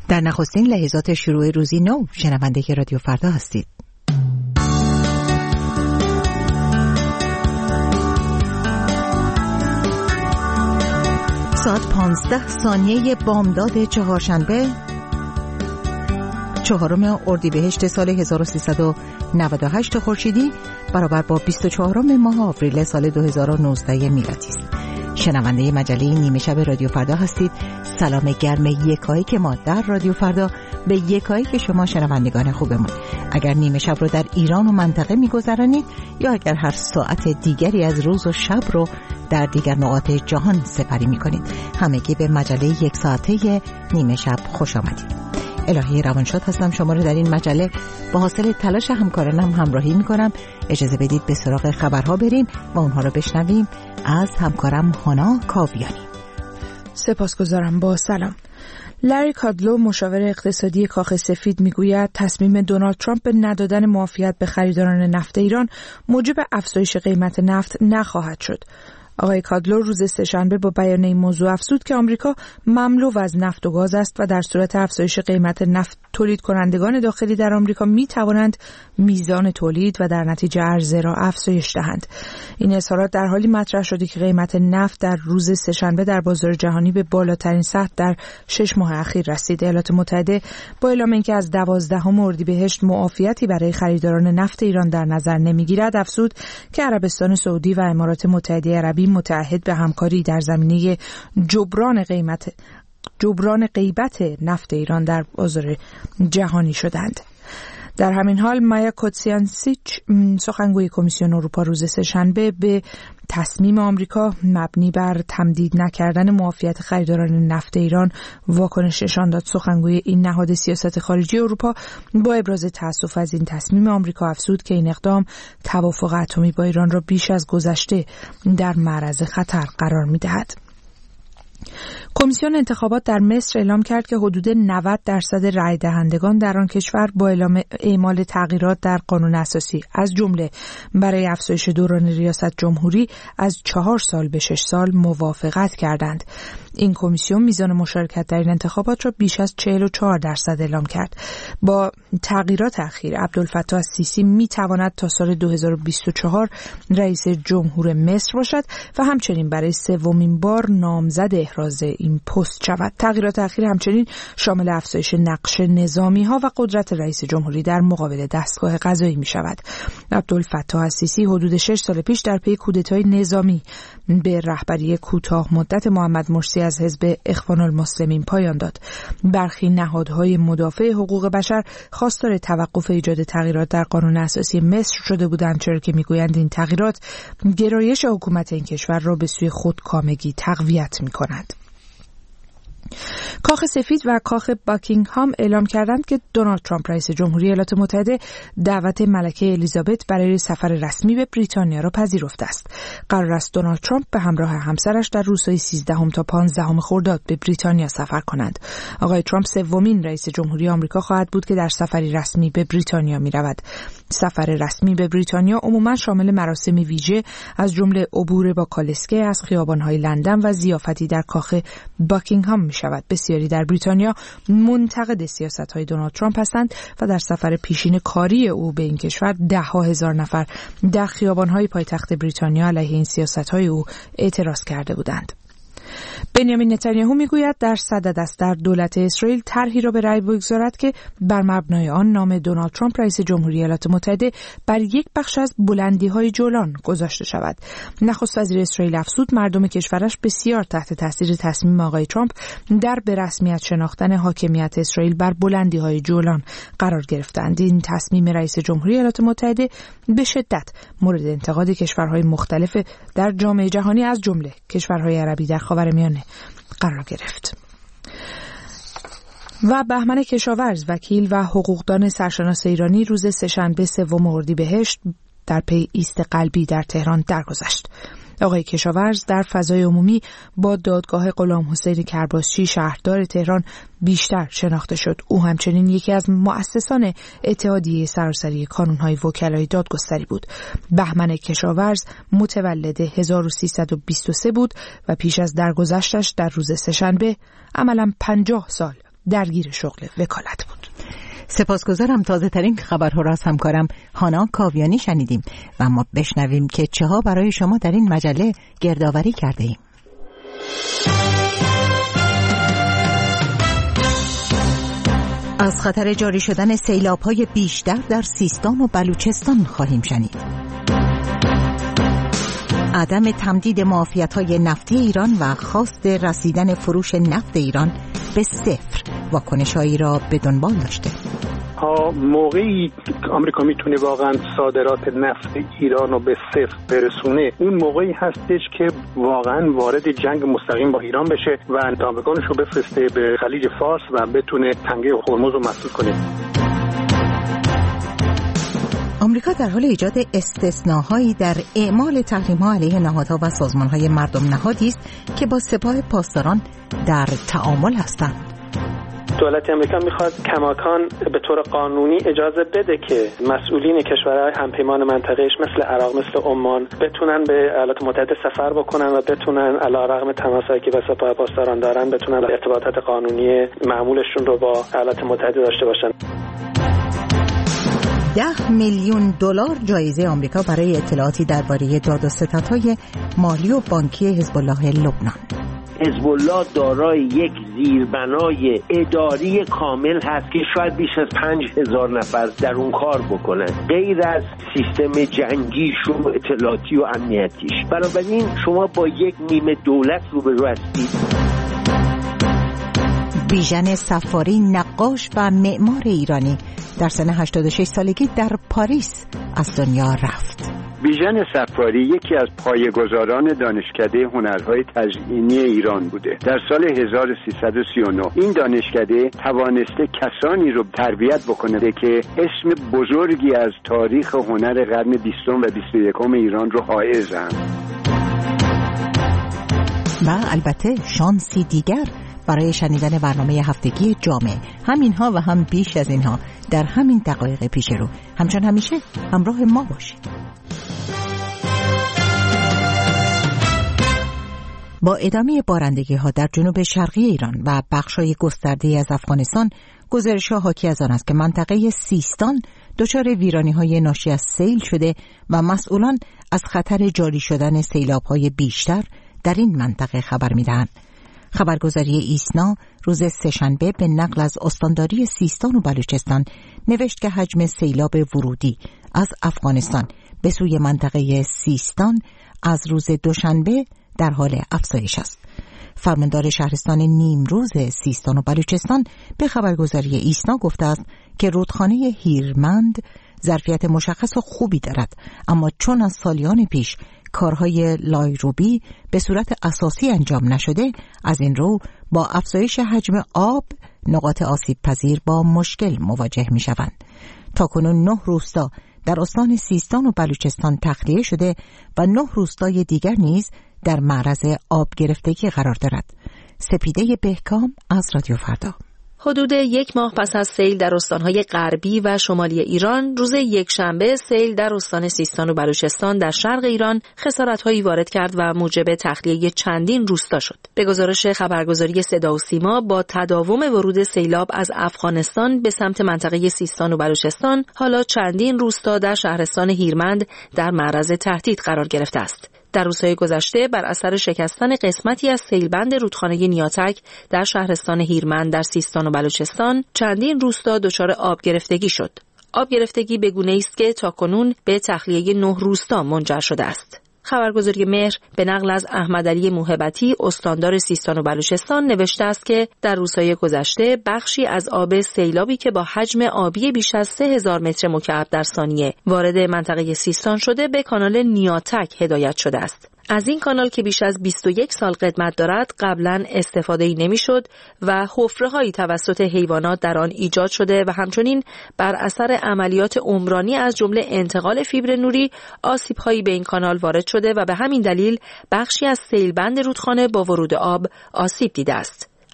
در نخستین لحظات شروع روزی نو شنونده رادیو فردا هستید. ساعت 15 بامداد چهارشنبه 4 اردیبهشت سال 1398 خورشیدی برابر با 24 ماه آوریل سال 2019 میلادی است. شنونده مجله نیمه شب رادیو فردا هستید. سلام گرم یکایی که ما در رادیو فردا به یکایی که شما شنوندگان خوبمون. اگر نیمه شب رو در ایران و منطقه میگذرانید یا اگر هر ساعت دیگری از روز و شب رو در دیگر نقاط جهان سپری میکنید، همگی به مجله یک ساعته نیمه شب خوش آمدید. الهی روانشاد هستم، شما رو در این مجله با حاصل تلاش همکارانم همراهی میکنم. اجازه بدید به سراغ خبرها بریم و اونها رو بشنویم از همکارم هانا کاویانی. سپاسگزارم. با سلام. لری کادلو مشاور اقتصادی کاخ سفید میگوید تصمیم دونالد ترامپ به ندادن معافیت به خریداران نفت ایران موجب افزایش قیمت نفت نخواهد شد. آقای کادلو روز سه‌شنبه با بیان این موضوع افزود که آمریکا مملو از نفت و گاز است و در صورت افزایش قیمت نفت تولید کنندگان داخلی در آمریکا می توانند میزان تولید و در نتیجه عرضه را افزایش دهند. این اظهارات در حالی مطرح شده که قیمت نفت در روز سه‌شنبه در بازار جهانی به بالاترین سطح در 6 ماه اخیر رسید. ایالات متحده با اعلام اینکه از 12 اردیبهشت معافیتی برای خریداران نفت ایران در نظر نمیگیرد، افزود که عربستان سعودی و امارات متحده عربی متعهد به همکاری در زمینه جبران غیبت نفت ایران در بازار جهانی شدند. در همین حال مایا کوتسیانسیچ سخنگوی کمیسیون اروپا روز سه‌شنبه به تصمیم آمریکا مبنی بر تمدید نکردن معافیت خریداران نفت ایران واکنش نشان داد. سخنگوی این نهاد سیاست خارجی اروپا با ابراز تأسف از این تصمیم آمریکا افزود که این اقدام توافق اتمی با ایران را بیش از گذشته در معرض خطر قرار می‌دهد. کمیسیون انتخابات در مصر اعلام کرد که حدود 90% رای دهندگان در آن کشور با اعمال تغییرات در قانون اساسی از جمله برای افزایش دوران ریاست جمهوری از 4 سال به 6 سال موافقت کردند. این کمیسیون میزان مشارکت در این انتخابات را بیش از 44% اعلام کرد. با تغییرات اخیر عبدالفتاح السیسی میتواند تا سال 2024 رئیس جمهور مصر باشد و همچنین برای سومین بار نامزد احراز این پست شود. تغییرات اخیر همچنین شامل افزایش نقش نظامی ها و قدرت رئیس جمهوری در مقابل دستگاه قضایی می شود. عبدالفتاح السیسی حدود 6 سال پیش در پی کودتای نظامی به رهبری کوتاه مدت محمد مرسی از حزب اخوان المسلمین پایان داد. برخی نهادهای مدافع حقوق بشر خواستار توقف ایجاد تغییرات در قانون اساسی مصر شده بودند، چرا که میگویند این تغییرات گرایش حکومت این کشور را به سوی خودکامگی تقویت می‌کند. کاخ سفید و کاخ باکینگهام اعلام کردند که دونالد ترامپ رئیس جمهوری ایالات متحده دعوت ملکه الیزابت برای سفر رسمی به بریتانیا را پذیرفته است. قرار است دونالد ترامپ به همراه همسرش در روزهای 13 تا 15 خرداد به بریتانیا سفر کنند. آقای ترامپ سومین رئیس جمهوری آمریکا خواهد بود که در سفری رسمی به بریتانیا می‌رود. سفر رسمی به بریتانیا عموماً شامل مراسم ویژه از جمله عبور با کالسکه از خیابان‌های لندن و ضیافتی در کاخ باکینگهام می‌شود. بسیاری در بریتانیا منتقد سیاست‌های دونالد ترامپ هستند و در سفر پیشین کاری او به این کشور 10,000 نفر در خیابان‌های پایتخت بریتانیا علیه این سیاست‌های او اعتراض کرده بودند. بنیامین نتانیاهو میگوید در صدد است در دولت اسرائیل طرحی را به رأی بگذارد که بر مبنای آن نام دونالد ترامپ رئیس جمهوری ایالات متحده بر یک بخش از بلندی‌های جولان گذاشته شود. نخست وزیر اسرائیل افزود مردم کشورش بسیار تحت تاثیر تصمیم آقای ترامپ در به رسمیت شناختن حاکمیت اسرائیل بر بلندی‌های جولان قرار گرفتند. این تصمیم رئیس جمهوری ایالات متحده به شدت مورد انتقاد کشورهای مختلف در جامعه جهانی از جمله کشورهای عربی در خاورمیانه قرار گرفت. و بهمن کشاورز وکیل و حقوقدان سرشناس ایرانی روز سه‌شنبه 3 اردیبهشت در پی ایست قلبی در تهران درگذشت. آقای کشاورز در فضای عمومی با دادگاه غلام حسین کرباسچی شهردار تهران بیشتر شناخته شد. او همچنین یکی از مؤسسان اتحادیه سراسری کانون‌های وکلای دادگستری بود. بهمن کشاورز متولد 1323 بود و پیش از درگذشتش در روز سه‌شنبه عملاً 50 سال درگیر شغل وکالت بود. سپاسگزارم. تازه ترین خبرها را از همکارم هانا کاویانی شنیدیم و ما بشنویم که چه ها برای شما در این مجله گردآوری کرده ایم. از خطر جاری شدن سیلاب‌های بیشتر در سیستان و بلوچستان خواهیم شنید. عدم تمدید معافیت‌های نفتی ایران و خواست رسیدن فروش نفت ایران به صفر واکنش‌هایی را به دنبال داشته. موقعی آمریکا میتونه واقعا صادرات نفت ایران رو به صفر برسونه، اون موقعی هستش که واقعا وارد جنگ مستقیم با ایران بشه و تانکرانش رو بفرسته به خلیج فارس و بتونه تنگه هرمز رو مسدود کنه. آمریکا در حال ایجاد استثناء‌هایی در اعمال تحریم‌ها علیه نهادها و سازمان‌های مردم نهادی است که با سپاه پاسداران در تعامل هستند. دولت آمریکا میخواد کماکان به طور قانونی اجازه بده که مسئولین کشورهای همپیمان منطقه‌اش مثل عراق، مثل عمان بتونن به ایالات متحده سفر بکنن و بتونن علیرغم تماسایی که با سپاه پاسداران دارن بتونن ارتباطات قانونی معمولشون رو با ایالات متحده داشته باشن. 10 میلیون دلار جایزه آمریکا برای اطلاعاتی درباره داد و ستدهای مالی و بانکی حزب الله لبنان. حزب الله دارای یک زیربنای اداری کامل هست که شاید بیش از 5,000 نفر در اون کار بکنن، غیر از سیستم جنگیش و اطلاعاتی و امنیتیش. بنابراین شما با یک نیمه دولت روبرو هستید. بیژن صفاری، نقاش و معمار ایرانی، در سن 86 سالگی در پاریس از دنیا رفت. بیژن صفاری یکی از پایه‌گذاران دانشکده هنرهای تزئینی ایران بوده. در سال 1339 این دانشکده توانسته کسانی رو تربیت بکنه که اسم بزرگی از تاریخ هنر قرن 20 و 21 ایران رو حائزند. و البته شانسی دیگر برای شنیدن برنامه هفتگی جامعه. همینها و هم بیش از اینها در همین دقایق پیش رو. همچون همیشه همراه ما باشید. با ادامه بارندگی ها در جنوب شرقی ایران و بخشای گسترده از افغانستان، گزارش ها حاکی از آن است که منطقه سیستان دچار ویرانی های ناشی از سیل شده و مسئولان از خطر جاری شدن سیلاب های بیشتر در این منطقه خبر می دهند. خبرگزاری ایسنا روز سه‌شنبه به نقل از استانداری سیستان و بلوچستان نوشت که حجم سیلاب ورودی از افغانستان به سوی منطقه سیستان از روز دوشنبه در حال افزایش است. فرماندار شهرستان نیمروز سیستان و بلوچستان به خبرگزاری ایسنا گفته است که رودخانه هیرمند ظرفیت مشخص و خوبی دارد، اما چون از سالیان پیش کارهای لایروبی به صورت اساسی انجام نشده، از این رو با افزایش حجم آب نقاط آسیب پذیر با مشکل مواجه می شوند. تاکنون 9 روستا در استان سیستان و بلوچستان تخلیه شده و 9 روستای دیگر نیز در معرض آب گرفتگی قرار دارد. سپیده بهکام از رادیو فردا. حدود 1 ماه پس از سیل در استانهای غربی و شمالی ایران، روز یکشنبه سیل در استان سیستان و بلوچستان در شرق ایران خسارت‌هایی وارد کرد و موجب تخلیه چندین روستا شد. به گزارش خبرگزاری صدا و سیما، با تداوم ورود سیلاب از افغانستان به سمت منطقه سیستان و بلوچستان، حالا چندین روستا در شهرستان هیرمند در معرض تهدید قرار گرفته است. در روزهای گذشته بر اثر شکستن قسمتی از سیلبند رودخانه نیاتک در شهرستان هیرمند در سیستان و بلوچستان، چندین روستا دچار آب گرفتگی شد. آب گرفتگی به گونه‌ای است که تاکنون به تخلیه 9 روستا منجر شده است. خبرگزاری مهر به نقل از احمدعلی موهبتی، استاندار سیستان و بلوچستان، نوشته است که در روزهای گذشته بخشی از آب سیلابی که با حجم آبی بیش از 3000 متر مکعب در ثانیه وارد منطقه سیستان شده، به کانال نیاتک هدایت شده است. از این کانال که بیش از 21 سال قدمت دارد، قبلا استفاده‌ای نمی‌شد و حفره‌هایی توسط حیوانات در آن ایجاد شده و همچنین بر اثر عملیات عمرانی از جمله انتقال فیبر نوری، آسیب‌هایی به این کانال وارد شده و به همین دلیل بخشی از سیلبند رودخانه با ورود آب آسیب دیده است.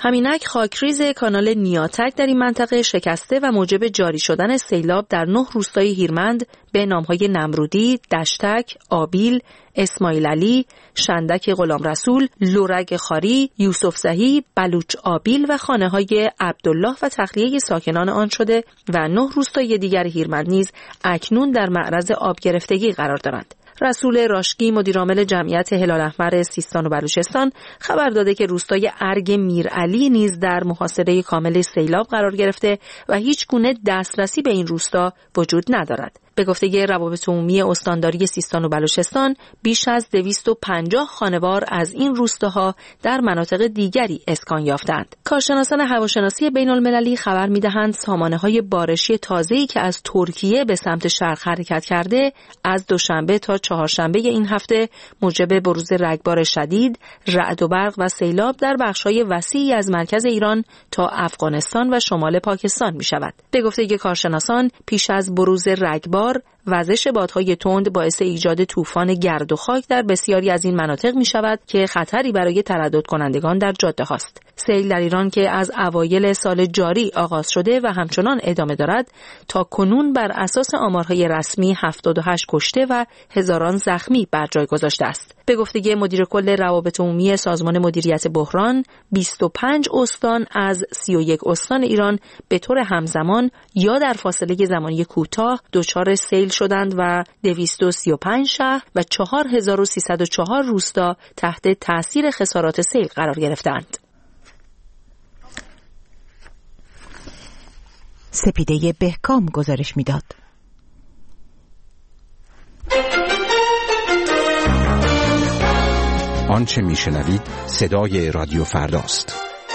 همینک خاکریز کانال نیاتک در این منطقه شکسته و موجب جاری شدن سیلاب در 9 روستای هیرمند به نامهای نمرودی، دشتک، آبیل، اسماعیل علی، شندک غلام رسول، لورگ خاری، یوسف زهی، بلوچ آبیل و خانه‌های عبدالله و تخلیه ساکنان آن شده و 9 روستای دیگر هیرمند نیز اکنون در معرض آب گرفتگی قرار دارند. رسول راشکی مدیرعامل جمعیت هلال احمر سیستان و بلوچستان خبر داده که روستای ارگ میرعلی نیز در محاصره کامل سیلاب قرار گرفته و هیچ گونه دسترسی به این روستا وجود ندارد. به گفته روابط عمومی استانداری سیستان و بلوچستان، بیش از 250 خانوار از این روستاها در مناطق دیگری اسکان یافتند. کارشناسان هواشناسی بین‌المللی خبر می‌دهند سامانه‌های بارشی تازه‌ای که از ترکیه به سمت شرق حرکت کرده، از دوشنبه تا چهارشنبه این هفته موجب بروز رگبار شدید، رعد و برق و سیلاب در بخش‌های وسیعی از مرکز ایران تا افغانستان و شمال پاکستان می‌شود. به گفته کارشناسان، پیش از بروز رگبار وزش بادهای تند باعث ایجاد طوفان گرد و خاک در بسیاری از این مناطق می شود که خطری برای تردد کنندگان در جاده هاست. سیل در ایران که از اوایل سال جاری آغاز شده و همچنان ادامه دارد، تا کنون بر اساس آمارهای رسمی 78 کشته و هزاران زخمی بر جای گذاشته است. به گفته مدیر کل روابط عمومی سازمان مدیریت بحران، 25 استان از 31 استان ایران به طور همزمان یا در فاصله زمانی کوتاه دچار سیل شدند و 235 شهر و 4304 روستا تحت تاثیر خسارات سیل قرار گرفتند. سپیده بهکام گزارش میداد. آنچه میشنوید صدای رادیو فرداست.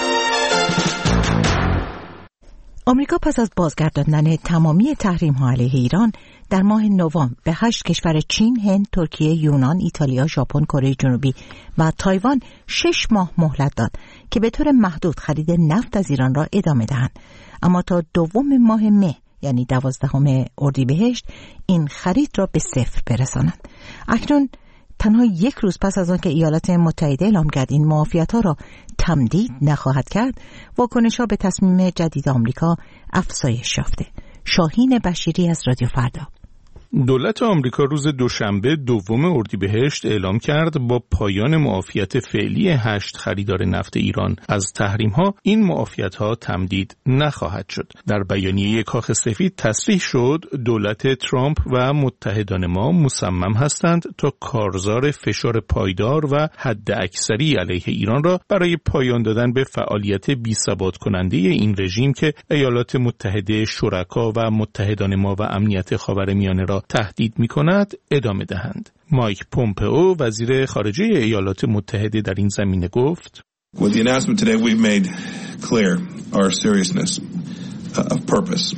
آمریکا پس از بازگرداندن تمامی تحریم‌ها علیه ایران در ماه نوامبر به 8 کشور چین، هند، ترکیه، یونان، ایتالیا، ژاپن، کره جنوبی و تایوان 6 ماه مهلت داد که به طور محدود خرید نفت از ایران را ادامه دهند. اما تا دوم ماه مه یعنی 12 اردیبهشت این خرید را به صفر برسانند. اکنون تنها 1 روز پس از آنکه ایالات متحده اعلام کرد این معافیت‌ها را تمدید نخواهد کرد، واکنش‌ها به تصمیم جدید آمریکا افزایش یافته. شاهین بشیری از رادیو فردا. دولت آمریکا روز دوشنبه 2 اردیبهشت اعلام کرد با پایان معافیت فعلی 8 خریدار نفت ایران از تحریم‌ها، این معافیت‌ها تمدید نخواهد شد. در بیانیه کاخ سفید تصریح شد دولت ترامپ و متحدان ما مصمم هستند تا کارزار فشار پایدار و حداکثری علیه ایران را برای پایان دادن به فعالیت بی‌ثبات کننده این رژیم که ایالات متحده، شرکا و متحدان ما و امنیت خاورمیانه را تهدید می‌کند ادامه دهند. مایک پومپئو وزیر خارجه ایالات متحده در این زمینه گفت: With the announcement today we've made clear our seriousness of purpose.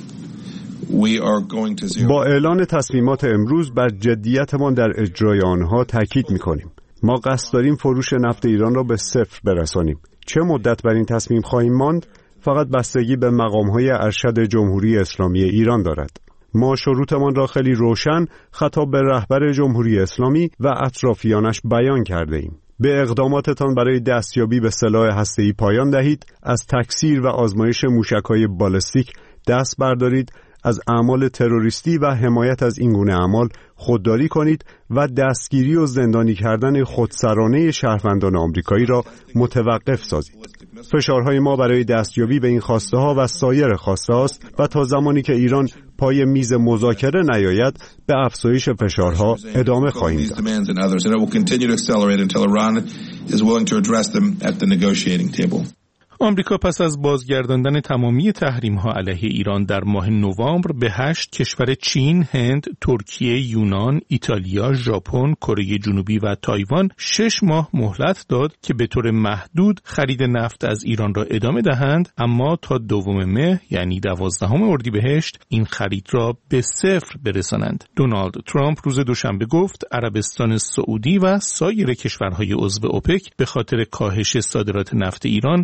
We are going to zero. با اعلان تصمیمات امروز بر جدیتمان در اجرای آنها تاکید می‌کنیم. ما قصد داریم فروش نفت ایران را به صفر برسانیم. چه مدت بر این تصمیم خواهیم ماند؟ فقط بستگی به مقام‌های ارشد جمهوری اسلامی ایران دارد. ما شروطمان را خیلی روشن خطاب به رهبر جمهوری اسلامی و اطرافیانش بیان کرده ایم. به اقداماتتان برای دستیابی به سلاح هسته‌ای پایان دهید، از تکثیر و آزمایش موشک‌های بالستیک دست بردارید، از اعمال تروریستی و حمایت از این گونه اعمال خودداری کنید و دستگیری و زندانی کردن خودسرانه شهروندان آمریکایی را متوقف سازید. فشارهای ما برای دستیابی به این خواسته‌ها و سایر خواسته‌هاست و تا زمانی که ایران پای میز مذاکره نیاید به افزایش فشارها ادامه خواهیم داد. آمریکا پس از بازگرداندن تمامی تحریم‌ها علیه ایران در ماه نوامبر به 8 کشور چین، هند، ترکیه، یونان، ایتالیا، ژاپن، کره جنوبی و تایوان 6 ماه مهلت داد که به طور محدود خرید نفت از ایران را ادامه دهند، اما تا 2 مه یعنی 12 اردیبهشت این خرید را به صفر برسانند. دونالد ترامپ روز دوشنبه گفت عربستان سعودی و سایر کشورهای عضو اوپک به خاطر کاهش صادرات نفت ایران می‌توانند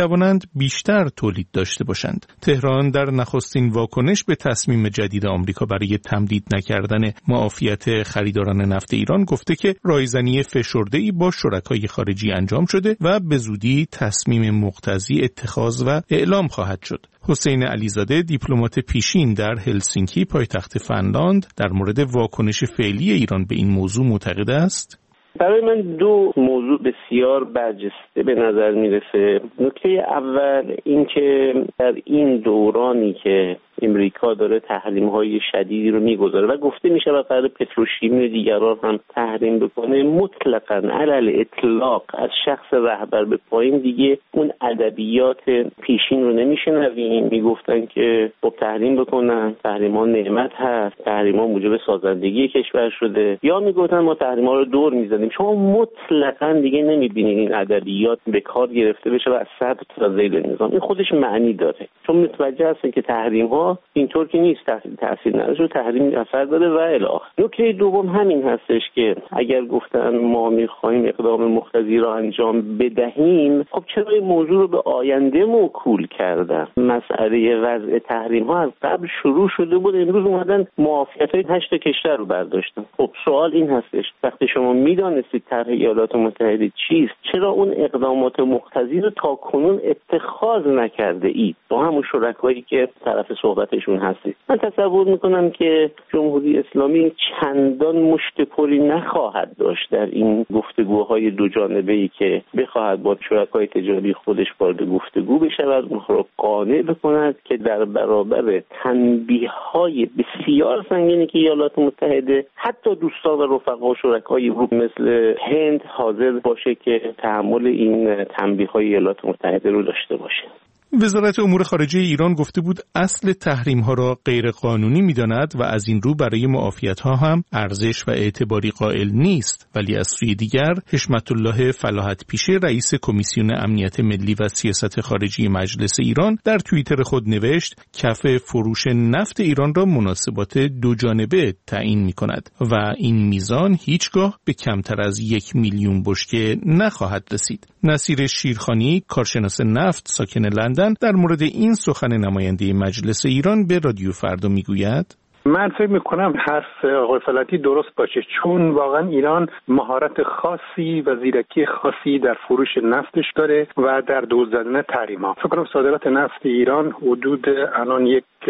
توانند بیشتر تولید داشته باشند. تهران در نخستین واکنش به تصمیم جدید آمریکا برای تمدید نکردن معافیت خریداران نفت ایران گفته که رایزنی فشرده‌ای با شرکای خارجی انجام شده و به زودی تصمیم مقتضی اتخاذ و اعلام خواهد شد. حسین علیزاده دیپلمات پیشین در هلسینکی پایتخت فنلاند در مورد واکنش فعلی ایران به این موضوع معتقد است. برای من دو موضوع بسیار برجسته به نظر میرسه. نکته اول این که در این دورانی که امریکا داره تحریم‌های شدیدی رو میگذاره و گفته میشه و قرار پتروشیمی و دیگران هم تحریم بکنه، مطلقاً علی اطلاق از شخص رهبر به پایین دیگه اون ادبیات پیشین رو نمیشنویم. میگفتن که خب تحریم بکنن، تحریم‌ها نعمت هست، تحریم‌ها موجب سازندگی کشور شده، یا میگفتن ما تحریم‌ها رو دور میزنیم. شما مطلقاً دیگه نمیبینید این ادبیات به کار گرفته بشه و از صدر تا ذیل نظام. این خودش معنی داره، چون متوجه هستن که تحریم‌ها اینطور که نیست، تاثیر نداره، تحریم اثر داره و الی آخر. نکته دوم همین هستش که اگر گفتن ما می‌خوایم اقدام مقتضی را انجام بدهیم، خب چرا این موضوع رو به آینده موکول کردن؟ مسئله وضع تحریم‌ها از قبل شروع شده بود، امروز اومدن معافیت‌های 8 کشور رو برداشتن. خب سوال این هستش وقتی شما میدانستید طرح ایالات متحده چیست، چرا اون اقدامات مقتضی رو تاکنون اتخاذ نکرده اید با همون شرکایی که طرف صحبتشون هستید؟ من تصور میکنم که جمهوری اسلامی چندان مشت پری نخواهد داشت در این گفتگوهای دو جانبه‌ای که بخواهد با شرکای تجاری خودش وارد گفتگو بشه و اونها رو قانع بکند که در برابر تنبیه‌های بسیار سنگینی که ایالات متحده حتی دوستان و رفقا و شرکای مثل هند حاضر باشه که تحمل این تنبیه‌های ایالات متحده رو داشته باشه. وزارت امور خارجه ایران گفته بود اصل تحریم‌ها را غیر قانونی می‌داند و از این رو برای معافیت‌ها هم ارزش و اعتباری قائل نیست، ولی از سوی دیگر حشمت الله فلاحت پیشه رئیس کمیسیون امنیت ملی و سیاست خارجی مجلس ایران در توییتر خود نوشت کف فروش نفت ایران را مناسبات دو جانبه تعیین می‌کند و این میزان هیچگاه به کمتر از 1 میلیون بشکه نخواهد رسید. نصیر شیرخانی کارشناس نفت ساکن لندن در مورد این سخن نماینده مجلس ایران به رادیو فردا میگوید من فکر میکنم حرف آقای فلاحتی درست باشه، چون واقعا ایران مهارت خاصی و زیرکی خاصی در فروش نفتش داره و در دور زدن تحریم‌ها. فکر کنم صادرات نفت ایران حدود الان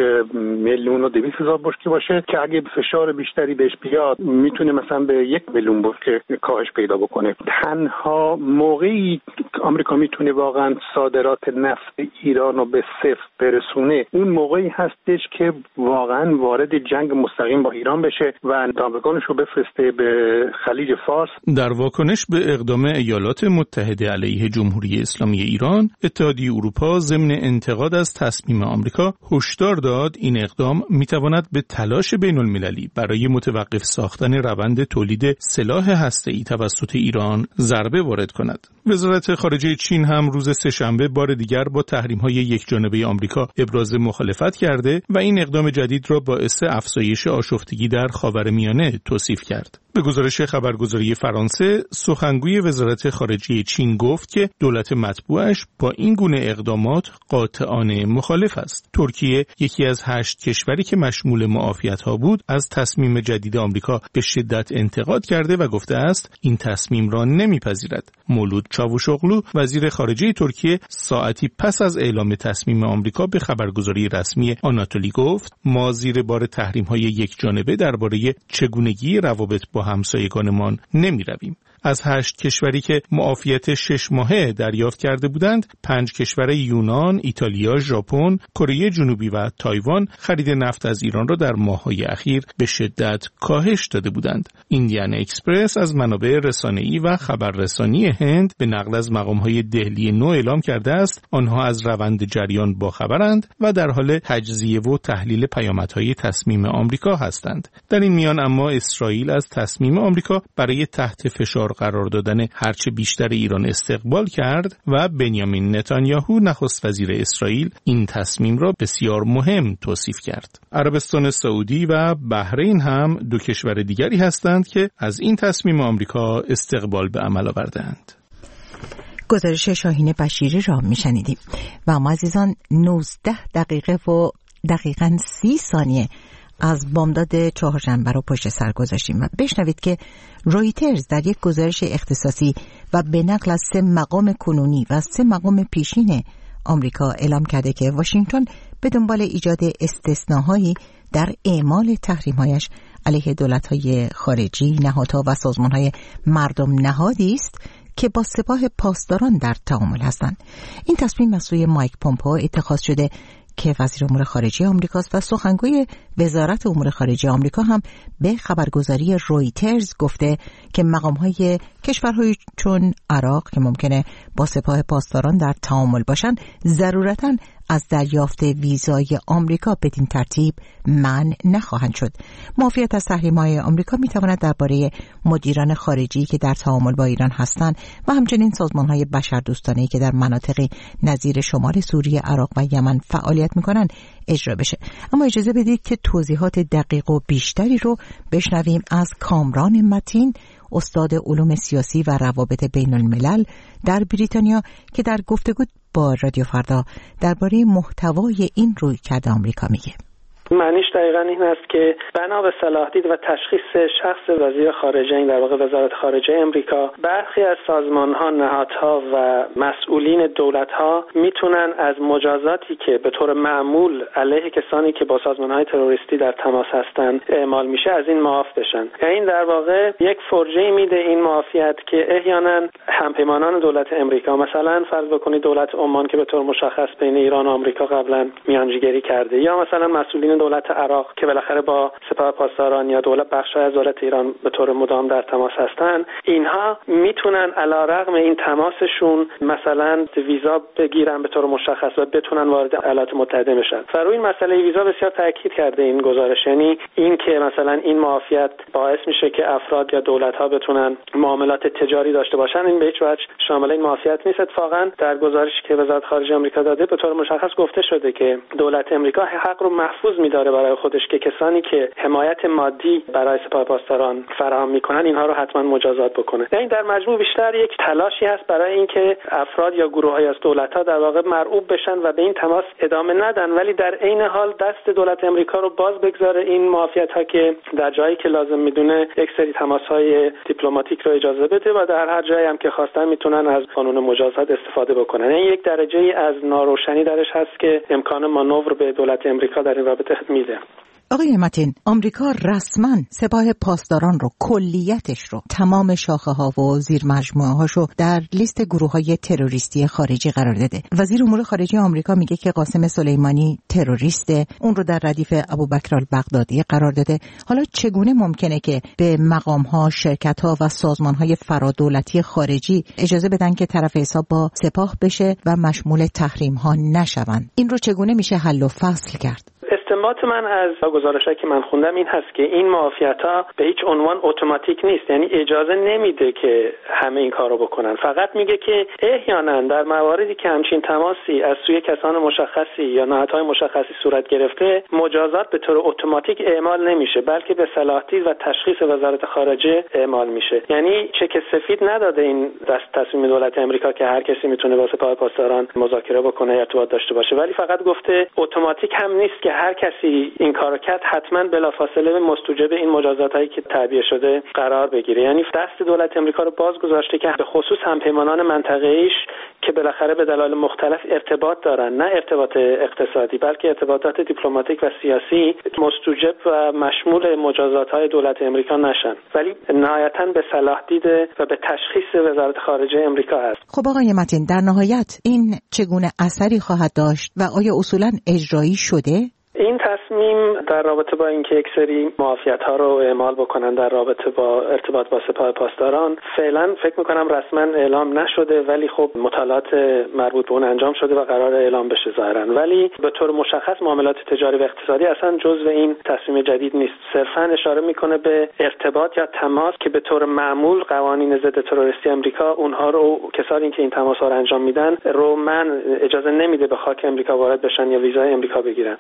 1,200,000 بشکه باشه که اگه فشار بیشتری بهش بیاد میتونه مثلا به 1,000,000 بشکه کاهش پیدا بکنه. تنها موقعی آمریکا میتونه واقعا صادرات نفت ایران رو به صفر برسونه اون موقعی هستش که واقعا وارد جنگ مستقیم با ایران بشه و دامغانش رو بفرسته به خلیج فارس. در واکنش به اقدام ایالات متحده علیه جمهوری اسلامی ایران، اتحادیه اروپا ضمن انتقاد از تصمیم آمریکا هشدار داد این اقدام میتواند به تلاش بین المللی برای متوقف ساختن روند تولید سلاح هسته‌ای توسط ایران ضربه وارد کند. وزارت خارجه چین هم روز سه‌شنبه بار دیگر با تحریم‌های یکجانبه آمریکا ابراز مخالفت کرده و این اقدام جدید را باعث افزایش آشفتگی در خاورمیانه توصیف کرد. به گزارش خبرگزاری فرانسه، سخنگوی وزارت خارجه چین گفت که دولت مطبوعش با این گونه اقدامات قاطعانه مخالف است. ترکیه یکی از 8 کشوری که مشمول معافیت‌ها بود، از تصمیم جدید آمریکا به شدت انتقاد کرده و گفته است این تصمیم را نمیپذیرد. مولود چاوشوغلو وزیر خارجه ترکیه ساعتی پس از اعلام تصمیم آمریکا به خبرگزاری رسمی آناتولی گفت ما زیر بار تحریم‌های یکجانبه درباره چگونگی روابط با همسایگانمان نمی رویم. از 8 کشوری که معافیت 6 ماهه دریافت کرده بودند، 5 کشور یونان، ایتالیا، ژاپن، کره جنوبی و تایوان خرید نفت از ایران را در ماه‌های اخیر به شدت کاهش داده بودند. ایندیان اکسپرس از منابع رسانه‌ای و خبررسانی هند به نقل از مقام‌های دهلی نو اعلام کرده است آنها از روند جریان باخبرند و در حال تجزیه و تحلیل پیامدهای تصمیم آمریکا هستند. در این میان اما اسرائیل از تصمیم آمریکا برای تحت فشار قرار دادن هرچه بیشتر ایران استقبال کرد و بنیامین نتانیاهو نخست وزیر اسرائیل این تصمیم را بسیار مهم توصیف کرد. عربستان سعودی و بحرین هم دو کشور دیگری هستند که از این تصمیم آمریکا استقبال به عمل آوردند. گزارش شاهین بشیری را میشنیدیم و ما عزیزان 19 دقیقه و دقیقاً 30 ثانیه از بامداد چهارشنبه رو پشت سر گذاشتیم و بشنوید که رویترز در یک گزارش اختصاصی و به نقل از 3 مقام کنونی و 3 مقام پیشین آمریکا اعلام کرده که واشنگتن به دنبال ایجاد استثناهایی در اعمال تحریم‌هایش علیه دولت‌های خارجی، نهادها و سازمان‌های مردم نهادی است که با سپاه پاسداران در تعامل هستند. این تصمیم از سوی مایک پومپئو اتخاذ شده که وزیر امور خارجه آمریکاست و سخنگوی وزارت امور خارجه آمریکا هم به خبرگزاری رویترز گفته که مقام‌های کشورهای چون عراق که ممکنه با سپاه پاسداران در تعامل باشند ضرورتاً از دریافت ویزای آمریکا بدین ترتیب منع نخواهند شد. معافیت از تحریم‌های آمریکا می‌تواند درباره مدیران خارجی که در تعامل با ایران هستند و همچنین سازمان‌های بشردوستانه‌ای که در مناطقی نظیر شمال سوریه، عراق و یمن فعالیت می‌کنند اجرا بشه. اما اجازه بدید که توضیحات دقیق و بیشتری رو بشنویم از کامران متین، استاد علوم سیاسی و روابط بین الملل در بریتانیا که در گفتگو با رادیو فردا درباره محتوای این رویکرد آمریکا میگه. معنیش دقیقاً این است که بنا به صلاح‌دید و تشخیص شخص وزیر خارجه، این در واقع وزارت خارجه امریکا، برخی از سازمان‌ها، نهادها و مسئولین دولت‌ها میتونن از مجازاتی که به طور معمول علیه کسانی که با سازمان‌های تروریستی در تماس هستند اعمال میشه از این معاف بشن. این در واقع یک فرجه میده این معافیت که احیانا همپیمانان دولت امریکا، مثلا فرض بکنید دولت عمان که به طور مشخص بین ایران و آمریکا قبلا میانجیگری کرده، یا مثلا مسئولین دولت عراق که بالاخره با سپاه پاسداران یا بخش‌های از دولت ایران به طور مدام در تماس هستند، اینها میتونن علیرغم این تماسشون مثلا ویزا بگیرن به طور مشخص و بتونن وارد ایالات متحده بشن. روی این مسئله ویزا بسیار تاکید کرده این گزارش، یعنی این که مثلا این معافیت باعث میشه که افراد یا دولت‌ها بتونن معاملات تجاری داشته باشن، این به هیچ وجه شامل این معافیت نیست. اتفاقا در گزارشی که وزارت خارجه آمریکا داده به طور مشخص گفته شده که دولت امریکا حق رو محفوظ داره برای خودش که کسانی که حمایت مادی برای سپاه پاسداران فراهم میکنن اینها رو حتما مجازات بکنه. یعنی در مجموع بیشتر یک تلاشی هست برای اینکه افراد یا گروه‌های از دولت‌ها در واقع مرعوب بشن و به این تماس ادامه ندن، ولی در عین حال دست دولت امریکا رو باز بگذاره این معافیت‌ها که در جایی که لازم میدونه یک سری تماس‌های دیپلماتیک رو اجازه بده و در هر جایی هم که خواستن میتونن از قانون مجازات استفاده بکنن. این یک درجه‌ای از ناروشنی درش هست که امکان مانور به دولت امریکا در این رابطه میده. آقای متین، آمریکا رسما سپاه پاسداران رو کلیتش رو تمام شاخه‌ها و زیر مجموعه‌هاش رو در لیست گروه‌های تروریستی خارجی قرار داده. وزیر امور خارجه آمریکا میگه که قاسم سلیمانی تروریسته، اون رو در ردیف ابوبکر البغدادی قرار داده. حالا چگونه ممکنه که به مقام‌ها، شرکت‌ها و سازمان‌های فرادولتی خارجی اجازه بدن که طرف حساب با سپاه بشه و مشمول تحریم‌ها نشوند؟ این رو چگونه میشه حل و فصل کرد؟ استنباط من از گزارش‌هایی که من خوندم این هست که این معافیت‌ها به هیچ عنوان اتوماتیک نیست، یعنی اجازه نمیده که همه این کارو بکنن. فقط میگه که احیانا در مواردی که همچین تماسی از سوی کسان مشخصی یا نهادهای مشخصی صورت گرفته، مجازات به طور اتوماتیک اعمال نمیشه، بلکه به صلاح‌دید و تشخیص وزارت خارجه اعمال میشه. یعنی چک سفید نداده این تصمیم دولت آمریکا که هر کسی میتونه با سپاه پاسداران مذاکره بکنه یا ارتباط داشته باشه، ولی فقط گفته اتوماتیک هم نیست که هر کسی این کارو کرد حتما بلافاصله مستوجب این مجازاتایی که تعبیه شده قرار بگیره. یعنی دست دولت آمریکا رو باز گذاشته که به خصوص همپیمانان منطقه‌ایش که بالاخره به دلایل مختلف ارتباط دارن، نه ارتباط اقتصادی بلکه ارتباطات دیپلماتیک و سیاسی، مستوجب و مشمول مجازات‌های دولت آمریکا نشن، ولی نهایتاً به صلاح دیده و به تشخیص وزارت خارجه آمریکا هست. خب آقای متین، در نهایت این چگونه اثری خواهد داشت و آیا اصولاً اجرایی شده؟ این تصمیم در رابطه با اینکه یک سری معافیت‌ها رو اعمال بکنن در رابطه با ارتباط با سپاه پاسداران فعلا فکر می‌کنم رسما اعلام نشده، ولی خب مطالعات مربوط به اون انجام شده و قرار اعلام بشه ظاهراً، ولی به طور مشخص معاملات تجاری و اقتصادی اصلا جزء این تصمیم جدید نیست. صرفاً اشاره می‌کنه به ارتباط یا تماس که به طور معمول قوانین ضد تروریستی آمریکا اونها رو، کسانی که این تماس‌ها رو انجام میدن رو اجازه نمیده به خاک آمریکا وارد بشن یا ویزای آمریکا بگیرن. درک من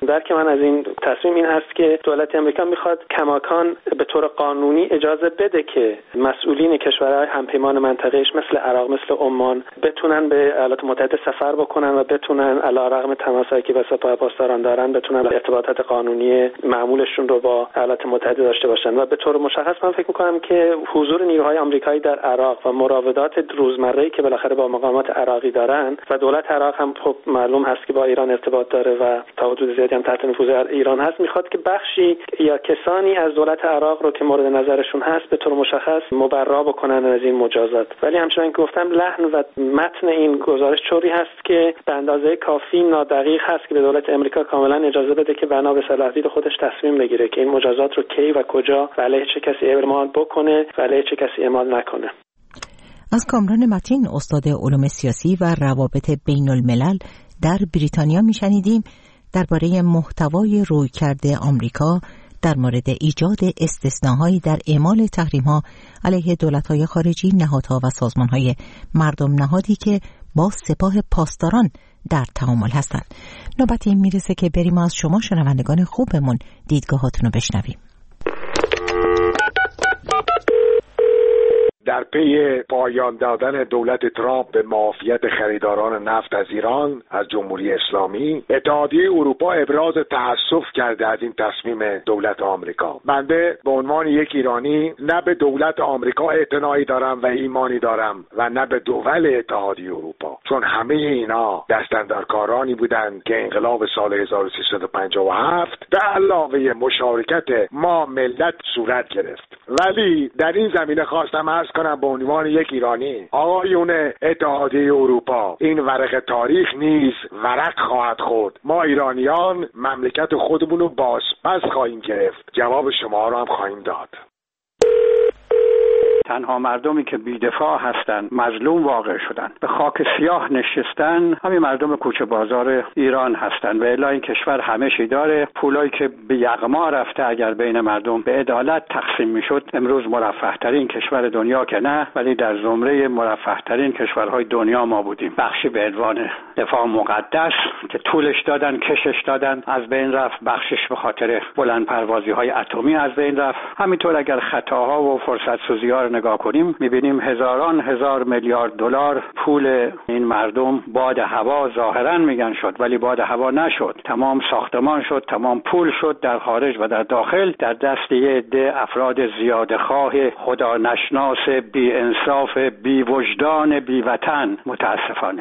من از این تصمیم این هست که دولت آمریکا میخواد کماکان به طور قانونی اجازه بده که مسئولین کشورهای همپیمان منطقه‌اش مثل عراق، مثل عمان بتونن به ایالات متحده سفر بکنن و بتونن علیرغم تماسایی که با سپاه پاسداران دارن بتونن ارتباطات قانونی معمولشون رو با ایالات متحده داشته باشن. و به طور مشخص من فکر می‌کنم که حضور نیروهای آمریکایی در عراق و مراودات روزمره‌ای که بالاخره با مقامات عراقی دارن و دولت عراق هم خب معلوم هست که با ایران ارتباط داره و تا حدود زیادی هم تحت نفوذ ایران هست، میخواد که بخشی یا کسانی از دولت عراق رو که مورد نظرشون هست به طور مشخص مبرا بکنن از این مجازات. ولی همچنان که گفتم لحن و متن این گزارش طوری هست که به اندازه کافی نادقیق هست که به دولت آمریکا کاملا اجازه بده که بنا به صلاحیت خودش تصمیم بگیره که این مجازات رو کی و کجا و علیه چه کسی اعمال بکنه و علیه چه کسی اعمال نکنه. از کامران متین، استاد علوم سیاسی و روابط بین الملل در بریتانیا میشنیدیم درباره محتوای رویکرد آمریکا در مورد ایجاد استثناء‌هایی در اعمال تحریم‌ها علیه دولت‌های خارجی، نهادها و سازمان‌های مردم نهادی که با سپاه پاسداران در تعامل هستند. نوبت این میرسه که بریم از شما شنوندگان خوبمون دیدگاهاتون رو بشنویم. در پی پایان دادن دولت ترامپ به معافیت خریداران نفت از ایران از جمهوری اسلامی، اتحادیه اروپا ابراز تأسف کرده از این تصمیم دولت آمریکا. بنده به عنوان یک ایرانی نه به دولت آمریکا اعتنایی دارم و ایمانی دارم و نه به دول اتحادیه اروپا، چون همه اینا دستاندرکارانی بودند که انقلاب سال 1357 به علاوه مشارکت ما ملت صورت گرفت. ولی در این زمینه خواستم عرض کنم به عنوان یک ایرانی، آقایون اتحادیه اروپا، این ورق تاریخ نیز ورق خواهد خورد. ما ایرانیان مملکت خودمون رو بازپس خواهیم گرفت. جواب شما رو هم خواهیم داد. تنها مردمی که بی‌دفاع هستند، مظلوم واقع شدن، به خاک سیاه نشستن، همین مردم کوچه بازار ایران هستند. و الا این کشور همه چی داره. پولایی که به یغما رفته اگر بین مردم به عدالت تقسیم میشد، امروز مرفه ترین کشور دنیا که نه، ولی در زمره مرفه ترین کشورهای دنیا ما بودیم. بخشی به عنوان دفاع مقدس که طولش دادن، کشش دادن، از بین رفت. بخشش به خاطر بلند پروازی های اتمی از بین رفت. همینطور اگر خطاها و فرصت سوزی‌ها رو نگاه کنیم، می‌بینیم هزاران هزار میلیارد دلار پول این مردم باد هوا ظاهراً میگن شد، ولی باد هوا نشد. تمام ساختمان شد، تمام پول شد در خارج و در داخل در دست یه عده افراد زیاده‌خواه، خدا نشناس، بی انصاف، بی وجدان، بی وطن. متاسفانه.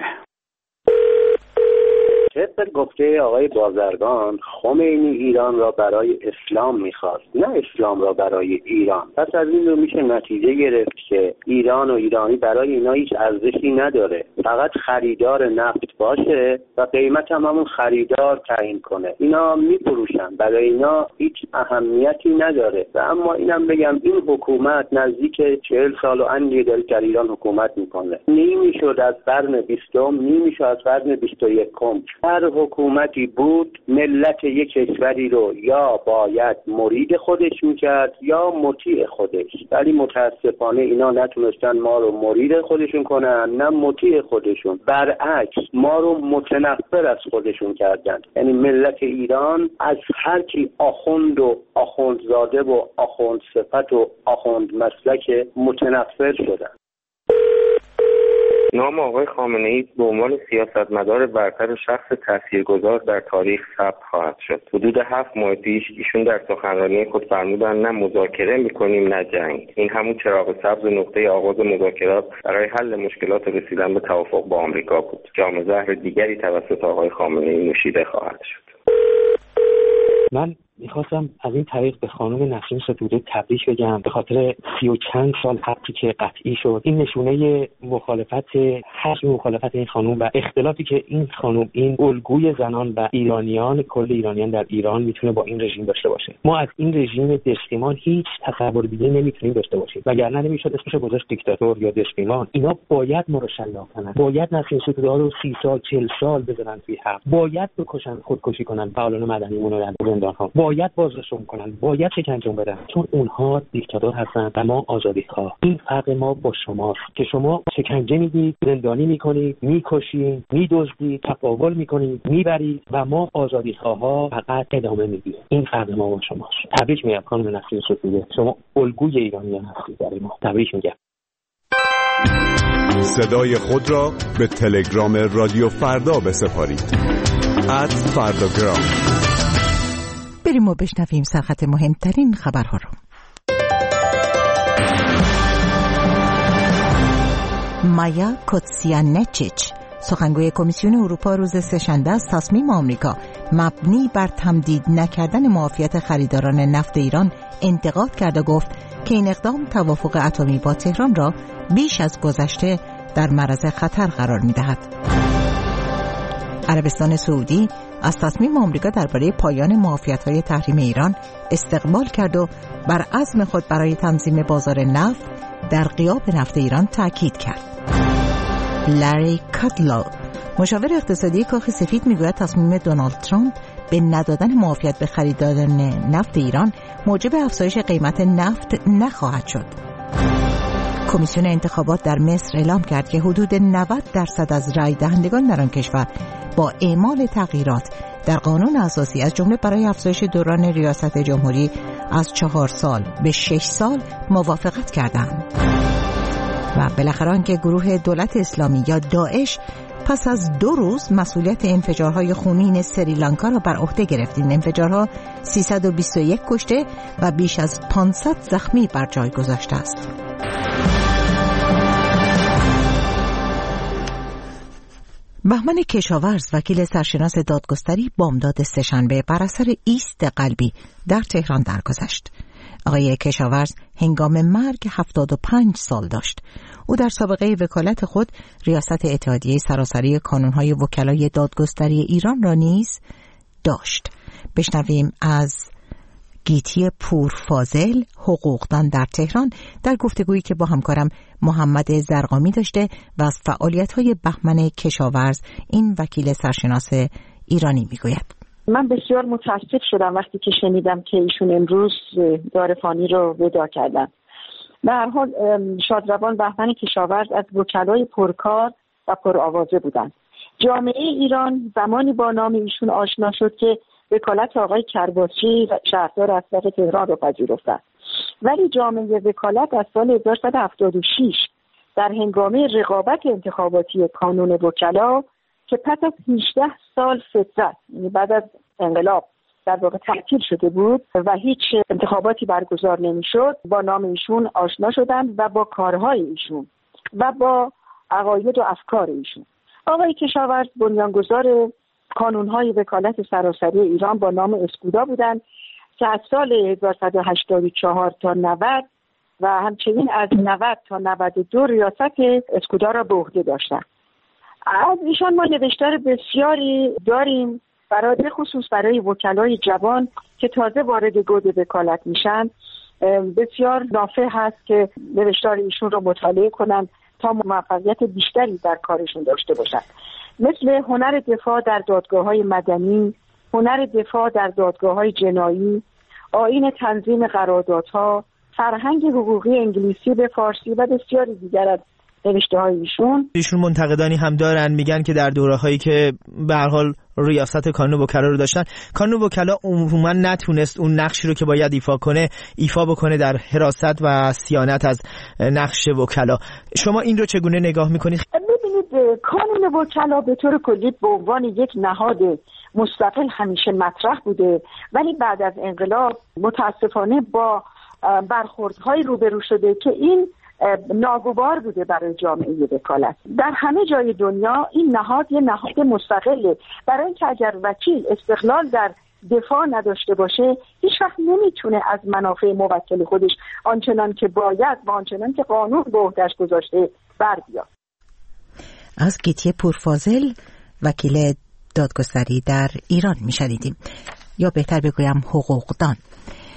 طبق گفته آقای بازرگان، خمینی ایران را برای اسلام می‌خواست، نه اسلام را برای ایران. پس از این رو میشه نتیجه گرفت که ایران و ایرانی برای اینا هیچ ارزشی نداره، فقط خریدار نفت باشه و قیمت هم همون خریدار تعیین کنه. اینا میفروشن، برای اینا هیچ اهمیتی نداره. و اما اینم بگم این حکومت نزدیک 40 سال و اندی داره در ایران حکومت میکنه. نمیشد از قرن 20م، نمیشد از قرن 21م. هر حکومتی بود ملت یک کشوری رو یا باید مرید خودش میکرد یا مطیع خودش، ولی متاسفانه اینا نتونستن ما رو مرید خودشون کنن نه مطیع خودشون، برعکس ما رو متنفر از خودشون کردن. یعنی ملت ایران از هر کی آخوند و آخوندزاده و آخوند صفت و آخوند مسلک متنفر شدن. نام آقای خامنه‌ای به عنوان سیاستمدار برتر و شخص تاثیرگذار در تاریخ ثبت خواهد شد. حدود 7 ماه پیش ایشون در سخنرانی خود فرمودند نه مذاکره می‌کنیم نه جنگ. این همون چراغ سبز نقطه آغاز مذاکرات برای حل مشکلات و رسیدن به توافق با آمریکا بود. جام زهر دیگری توسط آقای خامنه‌ای نوشیده خواهد شد. من میخواستم از این طریق به خانم نسرین ستوده تبریک بگم به خاطر 30 و چند سال حقی که قطعی شد. این نشونه حجم مخالفت این خانم و اختلافی که این خانم، این الگوی زنان و ایرانیان، کل ایرانیان در ایران میتونه با این رژیم داشته باشه. ما از این رژیم دشقیمان هیچ تصور دیگه نمیتونیم داشته باشیم، وگرنه نمیشد اسمش گذاشت دیکتاتور یا دشقیمان. اینا باید ما رو شلاق کنن، باید نسرین ستوده ها رو 30 سال 40 سال بزنن توی حبس، باید بکشن، خودکشی کنن، فعالان مدنیمون رو در زندان‌ها، باید باید بازرسون کنن، باید شکنجه بدن، چون اونها دیکتاتور هستن و ما آزادیخواه. این فرق ما با شماست که شما شکنجه میدید، زندانی میکنید، میکشید، میدزدید، تقابل میکنید، میبرید و ما آزادیخواها فقط ادامه میدیم. این فرق ما با شماست. تبریک میگم خانم نسرین ستوده، شما الگوی ایرانیان هستید برای ما. تبریک میگم. صدای خود را به تلگرام رادیو فردا بسپارید. @فرداگرام. بریم و بشنویم سرخط مهمترین خبرها رو. مایا کوتسیانچیچ، سخنگوی کمیسیون اروپا، روز سه‌شنبه از تصمیم آمریکا مبنی بر تمدید نکردن معافیت خریداران نفت ایران انتقاد کرد و گفت که این اقدام توافق اتمی با تهران را بیش از گذشته در معرض خطر قرار می‌دهد. عربستان سعودی از تصمیم آمریکا درباره پایان معافیت‌های تحریم ایران استقبال کرد و بر عزم خود برای تنظیم بازار نفت در غیاب نفت ایران تاکید کرد. لری کادلو، مشاور اقتصادی کاخ سفید، میگوید تصمیم دونالد ترامپ به ندادن معافیت به خریداران نفت ایران موجب افزایش قیمت نفت نخواهد شد. کمیسیون انتخابات در مصر اعلام کرد که حدود 90% از رای دهندگان در آن کشور با اعمال تغییرات در قانون اساسی از جمله برای افزایش دوران ریاست جمهوری از 4 سال به 6 سال موافقت کردند. و بالاخره آنکه گروه دولت اسلامی یا داعش پس از 2 روز مسئولیت انفجارهای خونین سریلانکا را بر عهده گرفت. این انفجارها 321 کشته و بیش از 500 زخمی بر جای گذاشته است. بهمن کشاورز، وکیل سرشناس دادگستری، بامداد سه‌شنبه بر اثر ایست قلبی در تهران درگذشت. آقای کشاورز هنگام مرگ 75 سال داشت. او در سابقه وکالت خود ریاست اتحادیه سراسری کانون‌های وکلای دادگستری ایران را نیز داشت. بشنویم از گیتی پورفاضل، حقوقدان در تهران، در گفتگویی که با همکارم محمد زرقامی داشته و از فعالیت‌های بهمن کشاورز، این وکیل سرشناس ایرانی، میگوید. من بسیار متاسف شدم وقتی که شنیدم که ایشون امروز دار فانی رو ودا کردن. به هر حال شادروان بهمن کشاورز از وکلای پرکار و پرآوازه بودند. جامعه ایران زمانی با نام ایشون آشنا شد که وکالت آقای کرباسی شهردار اسبق تهران رو پذیرفتند. ولی جامعه وکالت از سال 1176 در هنگامه رقابت انتخاباتی کانون وکلا که پس از 18 سال فترت، یعنی بعد از انقلاب در واقع تعطیل شده بود و هیچ انتخاباتی برگزار نمیشد، با نام ایشون آشنا شدند و با کارهای ایشون و با عقاید و افکار ایشون. آقای کشاورز بنیانگذار کانون‌های وکالت سراسری ایران با نام اسکودا بودند که از سال 1184 تا 90 و همچنین از 90 تا 92 ریاست اسکودا را به عهده داشتند. از ایشان ما نوشتار بسیاری داریم، برای خصوص برای وکلای جوان که تازه وارد گود وکالت میشن. بسیار نافع هست که نوشتار ایشون رو مطالعه کنن تا موفقیت بیشتری در کارشون داشته باشن. مثل هنر دفاع در دادگاه‌های مدنی، هنر دفاع در دادگاه‌های جنایی، آیین تنظیم قراردادها، فرهنگ حقوقی انگلیسی به فارسی و بسیاری دیگر از نوشته‌های ایشون منتقدانی هم دارن، میگن که در دوره‌هایی که به هر حال ریاست کانون وکلا رو داشتن، کانون وکلا عموما نتونست اون نقشی رو که باید ایفا بکنه در حراست و صیانت از نقش وکلا. شما این رو چگونه نگاه میکنید؟ ببینید، کانون وکلا به طور کلی به عنوان یک نهاد مستقل همیشه مطرح بوده، ولی بعد از انقلاب متاسفانه با برخوردهای روبرو شده که این ناگوار بوده برای جامعه وکالت. در همه جای دنیا این نهاد یه نهاد مستقله، برای اینکه اگر وکیل استقلال در دفاع نداشته باشه هیچ وقت نمیتونه از منافع موکل خودش آنچنان که باید و آنچنان که قانون به عهده‌اش گذاشته بر بیاد. از گیتی پورفاضل، وکیل دادگستری در ایران میشنیدیم، یا بهتر بگویم حقوقدان.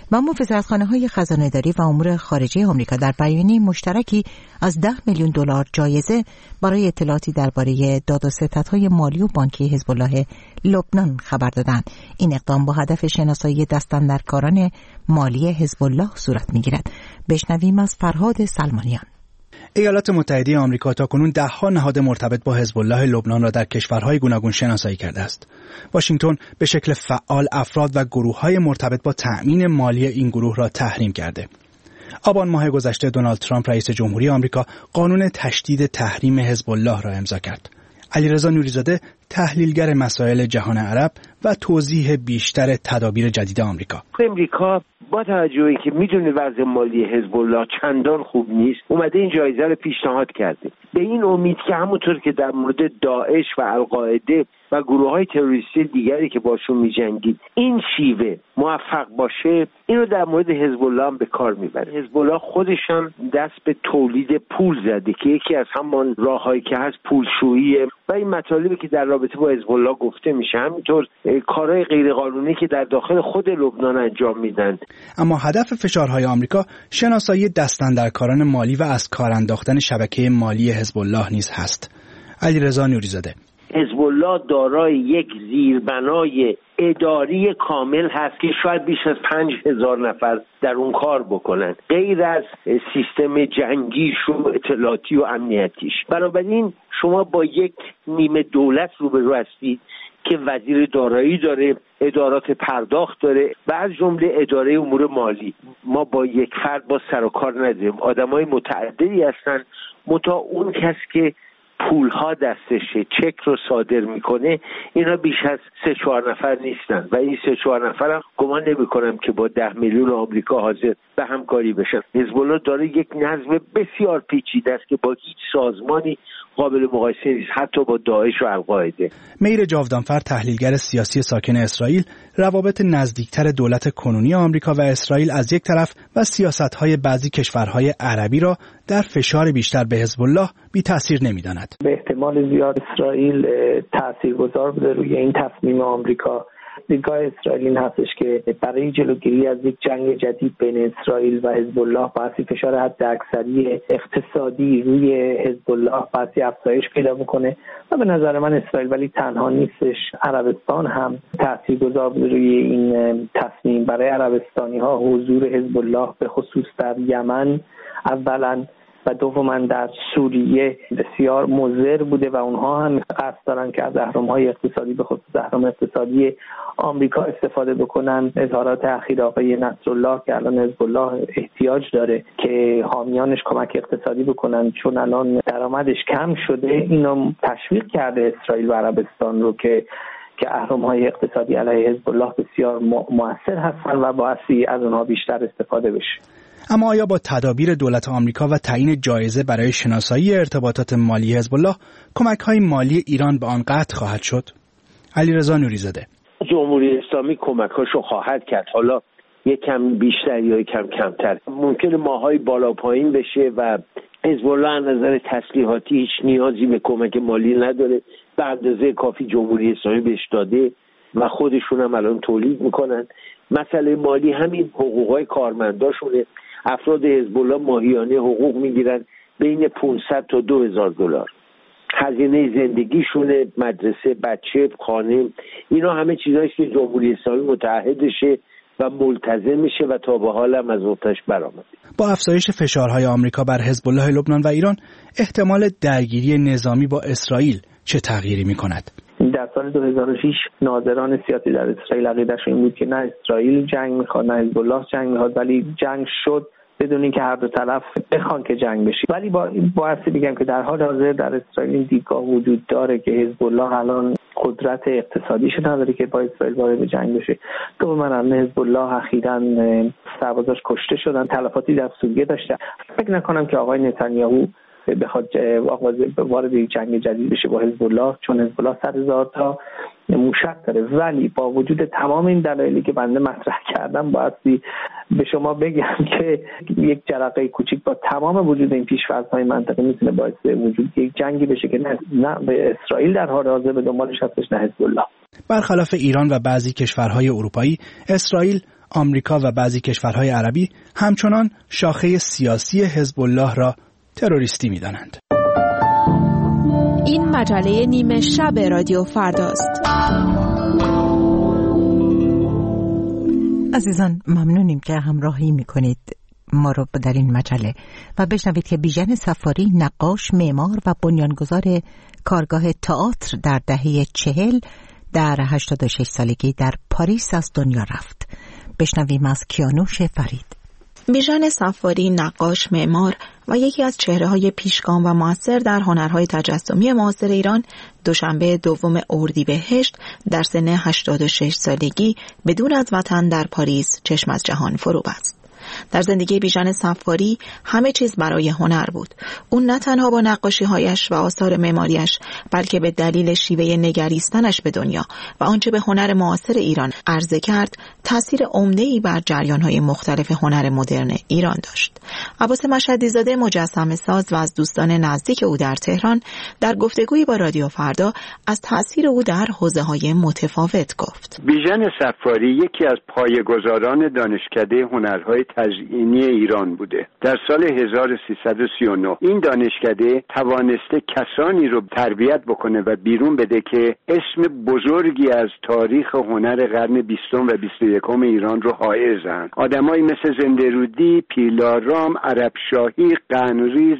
و اما وزارتخانه‌های خزانه‌داری و امور خارجه آمریکا در بیانیه مشترکی از 10 میلیون دلار جایزه برای اطلاعاتی درباره داد و ستدهای مالی و بانکی حزب الله لبنان خبر دادند. این اقدام با هدف شناسایی دستاندرکاران مالی حزب الله صورت می‌گیرد. بشنویم از فرهاد سلمانیان. ایالات متحده آمریکا تاکنون 10 نهاد مرتبط با حزب الله لبنان را در کشورهای گوناگون شناسایی کرده است. واشنگتن به شکل فعال افراد و گروه‌های مرتبط با تأمین مالی این گروه را تحریم کرده. آبان ماه گذشته دونالد ترامپ رئیس جمهوری آمریکا قانون تشدید تحریم حزب الله را امضا کرد. علیرضا نوری‌زاده تحلیلگر مسائل جهان عرب و توضیح بیشتر تدابیر جدید آمریکا. امریکا با توجه به اینکه میدونه وضع مالی حزب الله چندان خوب نیست، اومده این جایزه رو پیشنهاد کرده به این امید که همونطور که در مورد داعش و القاعده و گروه‌های تروریستی دیگری که باشون می‌جنگید این شیوه موفق باشه، اینو در مورد حزب الله هم به کار میبره. حزب الله خودشان دست به تولید پول زده که یکی از همان راه‌هایی که هست پولشویی و این مطالبی که در رابطه با حزب الله گفته میشه، همینطور کارهای غیرقانونی که در داخل خود لبنان انجام میدن. اما هدف فشارهای آمریکا شناسایی دستاندرکاران مالی و از کار انداختن شبکه مالی حزب الله نیز هست. علیرضا نوری‌زاده: حزب الله دارای یک زیربنای اداری کامل هست که شاید بیش از 5000 نفر در اون کار بکنن، غیر از سیستم جنگیش و اطلاعاتی و امنیتیش. بنابراین شما با یک نیمه دولت روبرو هستید که وزیر دارایی داره، ادارات پرداخت داره و از جمله اداره امور مالی. ما با یک فرد با سر و کار نداریم، آدمای متعددی هستن، متا اون کس که پولها دستشه، چک رو صادر میکنه، اینا بیش از 3-4 نفر نیستن و این 3-4 نفر هم گمان نمیکنم که با 10 میلیون آمریکا حاضر به همکاری بشن. حزب الله داره یک نظم بسیار پیچیده است که با هیچ سازمانی قابل مقایسه نیست، حتی با داعش و القاعده. میر جاودانفر تحلیلگر سیاسی ساکن اسرائیل روابط نزدیکتر دولت کنونی آمریکا و اسرائیل از یک طرف و سیاست‌های بعضی کشورهای عربی را در فشار بیشتر به حزب الله بی تأثیر نمی‌داند. به احتمال زیاد اسرائیل تاثیرگذار بوده روی این تصمیم آمریکا. دیدگاه اسرائیل این هستش که برای جلوگیری از یک جنگ جدید بین اسرائیل و حزب الله باعث فشار حداکثری اقتصادی روی حزب الله باعث افزایش پیدا میکنه و به نظر من اسرائیل ولی تنها نیستش، عربستان هم تاثیرگذار بوده روی این تصمیم. برای عربستانی ها حضور حزب الله به خصوص در یمن اولا و دوما در سوریه بسیار مضر بوده و اونها هم قصد دارن که از اهرم‌های اقتصادی به خصوص اهرم اقتصادی آمریکا استفاده بکنن. اظهارات اخیر آقای نصرالله که الان حزب الله احتیاج داره که حامیانش کمک اقتصادی بکنن چون الان درآمدش کم شده، اینو تشویق کرده اسرائیل و عربستان رو که اهرم‌های اقتصادی علیه حزب الله بسیار مؤثر هستن و باعثی از اونها بیشتر استفاده بشه. اما آیا با تدابیر دولت آمریکا و تعیین جایزه برای شناسایی ارتباطات مالی حزب الله کمک‌های مالی ایران به آن قطع خواهد شد؟ علیرضا نوری‌زاده: جمهوری اسلامی کمک‌هاشو خواهد کرد، حالا یک کم بیشتر یا یک کم کمتر. ممکنه ماهای بالا پایین بشه و حزب الله از نظر تسلیحاتی هیچ نیازی به کمک مالی نداره، به اندازه کافی جمهوری اسلامی بهش داده و خودشون هم الان تولید میکنن. مسئله مالی همین حقوقای کارمنداشونه. افراد حزب الله ماهیانه حقوق میگیرن بین 500 تا 2000 دلار. هزینه زندگیشونه، مدرسه، بچه، خانه، اینا همه چیزاییست که جمهوری اسلامی متعهدشه و ملتزم میشه و تا به حال هم از آتش برآمده. با افزایش فشارهای آمریکا بر حزب الله لبنان و ایران، احتمال درگیری نظامی با اسرائیل چه تغییری میکند؟ در سال 2006 ناظران سیاسی در اسرائیل عقیده‌شون این بود که نه اسرائیل جنگ میخواد نه حزب الله جنگ میخواد، ولی جنگ شد بدون اینکه هر دو طرف بخوان که جنگ بشه. ولی باعثی بگم که در حال حاضر در اسرائیل این دیدگاه وجود داره که حزب الله الان قدرت اقتصادیش نداره که با اسرائیل وارد جنگ بشه. تو من الان حزب الله اخیراً سربازاش کشته شدن، تلفاتی در سوریه داشته. فکر نکنم که آقای نتانیاهو بخواد وارد جنگ جدید بشه با حزب الله، چون حزب الله 100,000 تا موشک داره. ولی با وجود تمام این دلایلی که بنده مطرح کردم باعثی به شما بگم که یک جرقه کوچیک با تمام وجود این پیش‌فرض‌های منطقی میتونه باعث وجود یک جنگی بشه که نه به اسرائیل در حال حاضر به دنبالش هستش نه حزب الله. برخلاف ایران و بعضی کشورهای اروپایی، اسرائیل آمریکا و بعضی کشورهای عربی همچنان شاخه سیاسی حزب الله را تروریستی می‌دانند. این مجله نیمه شب رادیو فرداست. عزیزان ممنونیم که همراهی میکنید ما رو در این مجله و بشنوید که بیژن صفاری نقاش، معمار و بنیانگذار کارگاه تئاتر در دهه 40 در 86 سالگی در پاریس از دنیا رفت. بشنویم از کیانوش فرید. بیژن صفاری نقاش، معمار و یکی از چهره‌های پیشگام و مؤثر در هنرهای تجسمی معاصر ایران دوشنبه 2 اردیبهشت در سن 86 سالگی بدور از وطن در پاریس چشم از جهان فرو بست. در زندگی بیژن صفاری همه چیز برای هنر بود. اون نه تنها با نقاشی‌هایش و آثار معماریش بلکه به دلیل شیوه نگریستنش به دنیا و آنچه به هنر معاصر ایران عرضه کرد تأثیر عمده‌ای بر جریان‌های مختلف هنر مدرن ایران داشت. عباس مشهدی‌زاده مجسمه ساز و از دوستان نزدیک او در تهران در گفتگویی با رادیو فردا از تأثیر او در حوزه‌های متفاوت گفت. بیژن صفاری یکی از پایه‌گذاران دانشکده هنرهای تزئینی ایران بوده. در سال 1339 این دانشکده توانسته کسانی رو تربیت بکنه و بیرون بده که اسم بزرگی از تاریخ هنر قرن 20 و 21 ایران رو حائزن. آدمایی مثل زنده‌رودی، پیلارام، عربشاهی، قنریز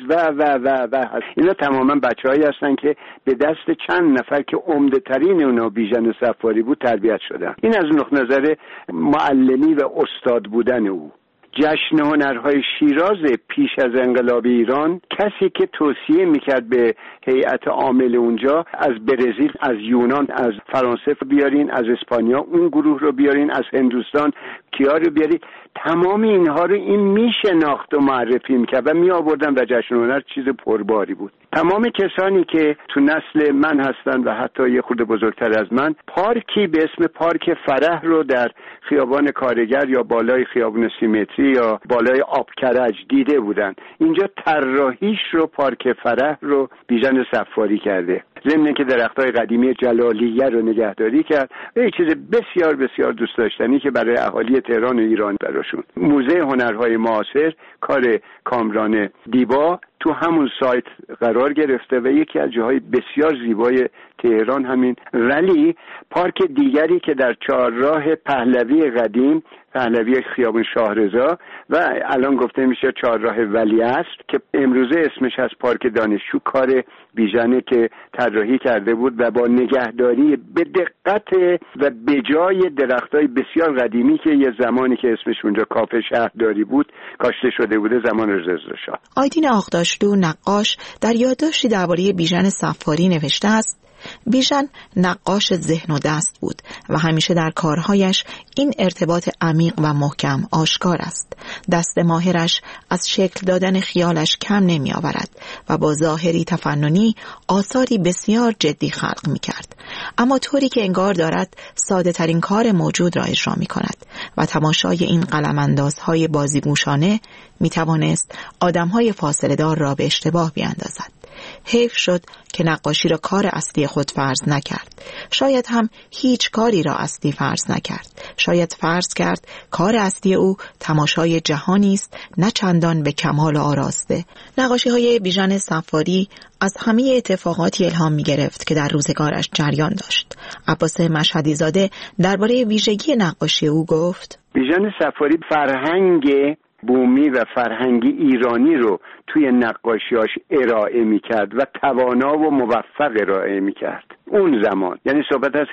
و اینا تماما بچه‌هایی هستن که به دست چند نفر که عمده‌ترین اونا بیژن صفاری بود تربیت شدن. این از نقطه نظر معلمی و استاد بودن او. جشن هنرهای شیراز پیش از انقلاب ایران کسی که توصیه میکرد به هیئت عامل اونجا از برزیل، از یونان، از فرانسه بیارین، از اسپانیا اون گروه رو بیارین، از هندوستان کیا رو بیارین، تمام اینها رو این میشناخت و معرفی میکرد و میآوردن و جشن هنر چیز پرباری بود. تمام کسانی که تو نسل من هستن و حتی یه خورده بزرگتر از من پارکی به اسم پارک فرح رو در خیابان کارگر یا بالای خیابان سیمتری یا بالای آبکرج دیده بودن. اینجا طراحیش رو پارک فرح رو بیژن صفاری کرده. ضمن که درختای قدیمی جلالیه رو نگهداری کرد و یه چیز بسیار بسیار دوست داشتنی که برای اهالی تهران و ایران براشون. موزه هنرهای معاصر کار کامران دیبا تو همون سایت قرار گرفته و یکی از جاهای بسیار زیبای تهران همین. ولی پارک دیگری که در چهارراه پهلوی قدیم، پهلوی خیابان شاهرضا و الان گفته میشه چهارراه ولیعصر که امروزه اسمش از پارک دانشجو، کار بیژنه که طراحی کرده بود و با نگهداری به دقت و به جای درختای بسیار قدیمی که یه زمانی که اسمش اونجا کافه شهرداری بود کاشته شده بوده زمان رضا شاه. آیدین آغداشلو نقاش در یادداشتی درباره بیژن صفاری نوشته است: بیژن نقاش ذهن و دست بود و همیشه در کارهایش این ارتباط عمیق و محکم آشکار است. دست ماهرش از شکل دادن خیالش کم نمی آورد و با ظاهری تفننی آثاری بسیار جدی خلق می کرد، اما طوری که انگار دارد ساده ترین کار موجود را اجرا می کند و تماشای این قلم‌اندازهای بازیگوشانه می توانست آدمهای فاصله دار را به اشتباه بیاندازد. حیف شد که نقاشی را کار اصلی خود فرض نکرد. شاید هم هیچ کاری را اصلی فرض نکرد. شاید فرض کرد کار اصلی او تماشای جهانی است نه چندان به کمال آراسته. نقاشی‌های بیژن صفاری از همه اتفاقاتی الهام می‌گرفت که در روزگارش جریان داشت. عباس مشهدی‌زاده درباره ویژگی نقاشی او گفت: بیژن صفاری فرهنگ بومی و فرهنگی ایرانی رو توی نقاشیاش ارائه میکرد و توانا و موفق ارائه میکرد. اون زمان یعنی صحبت از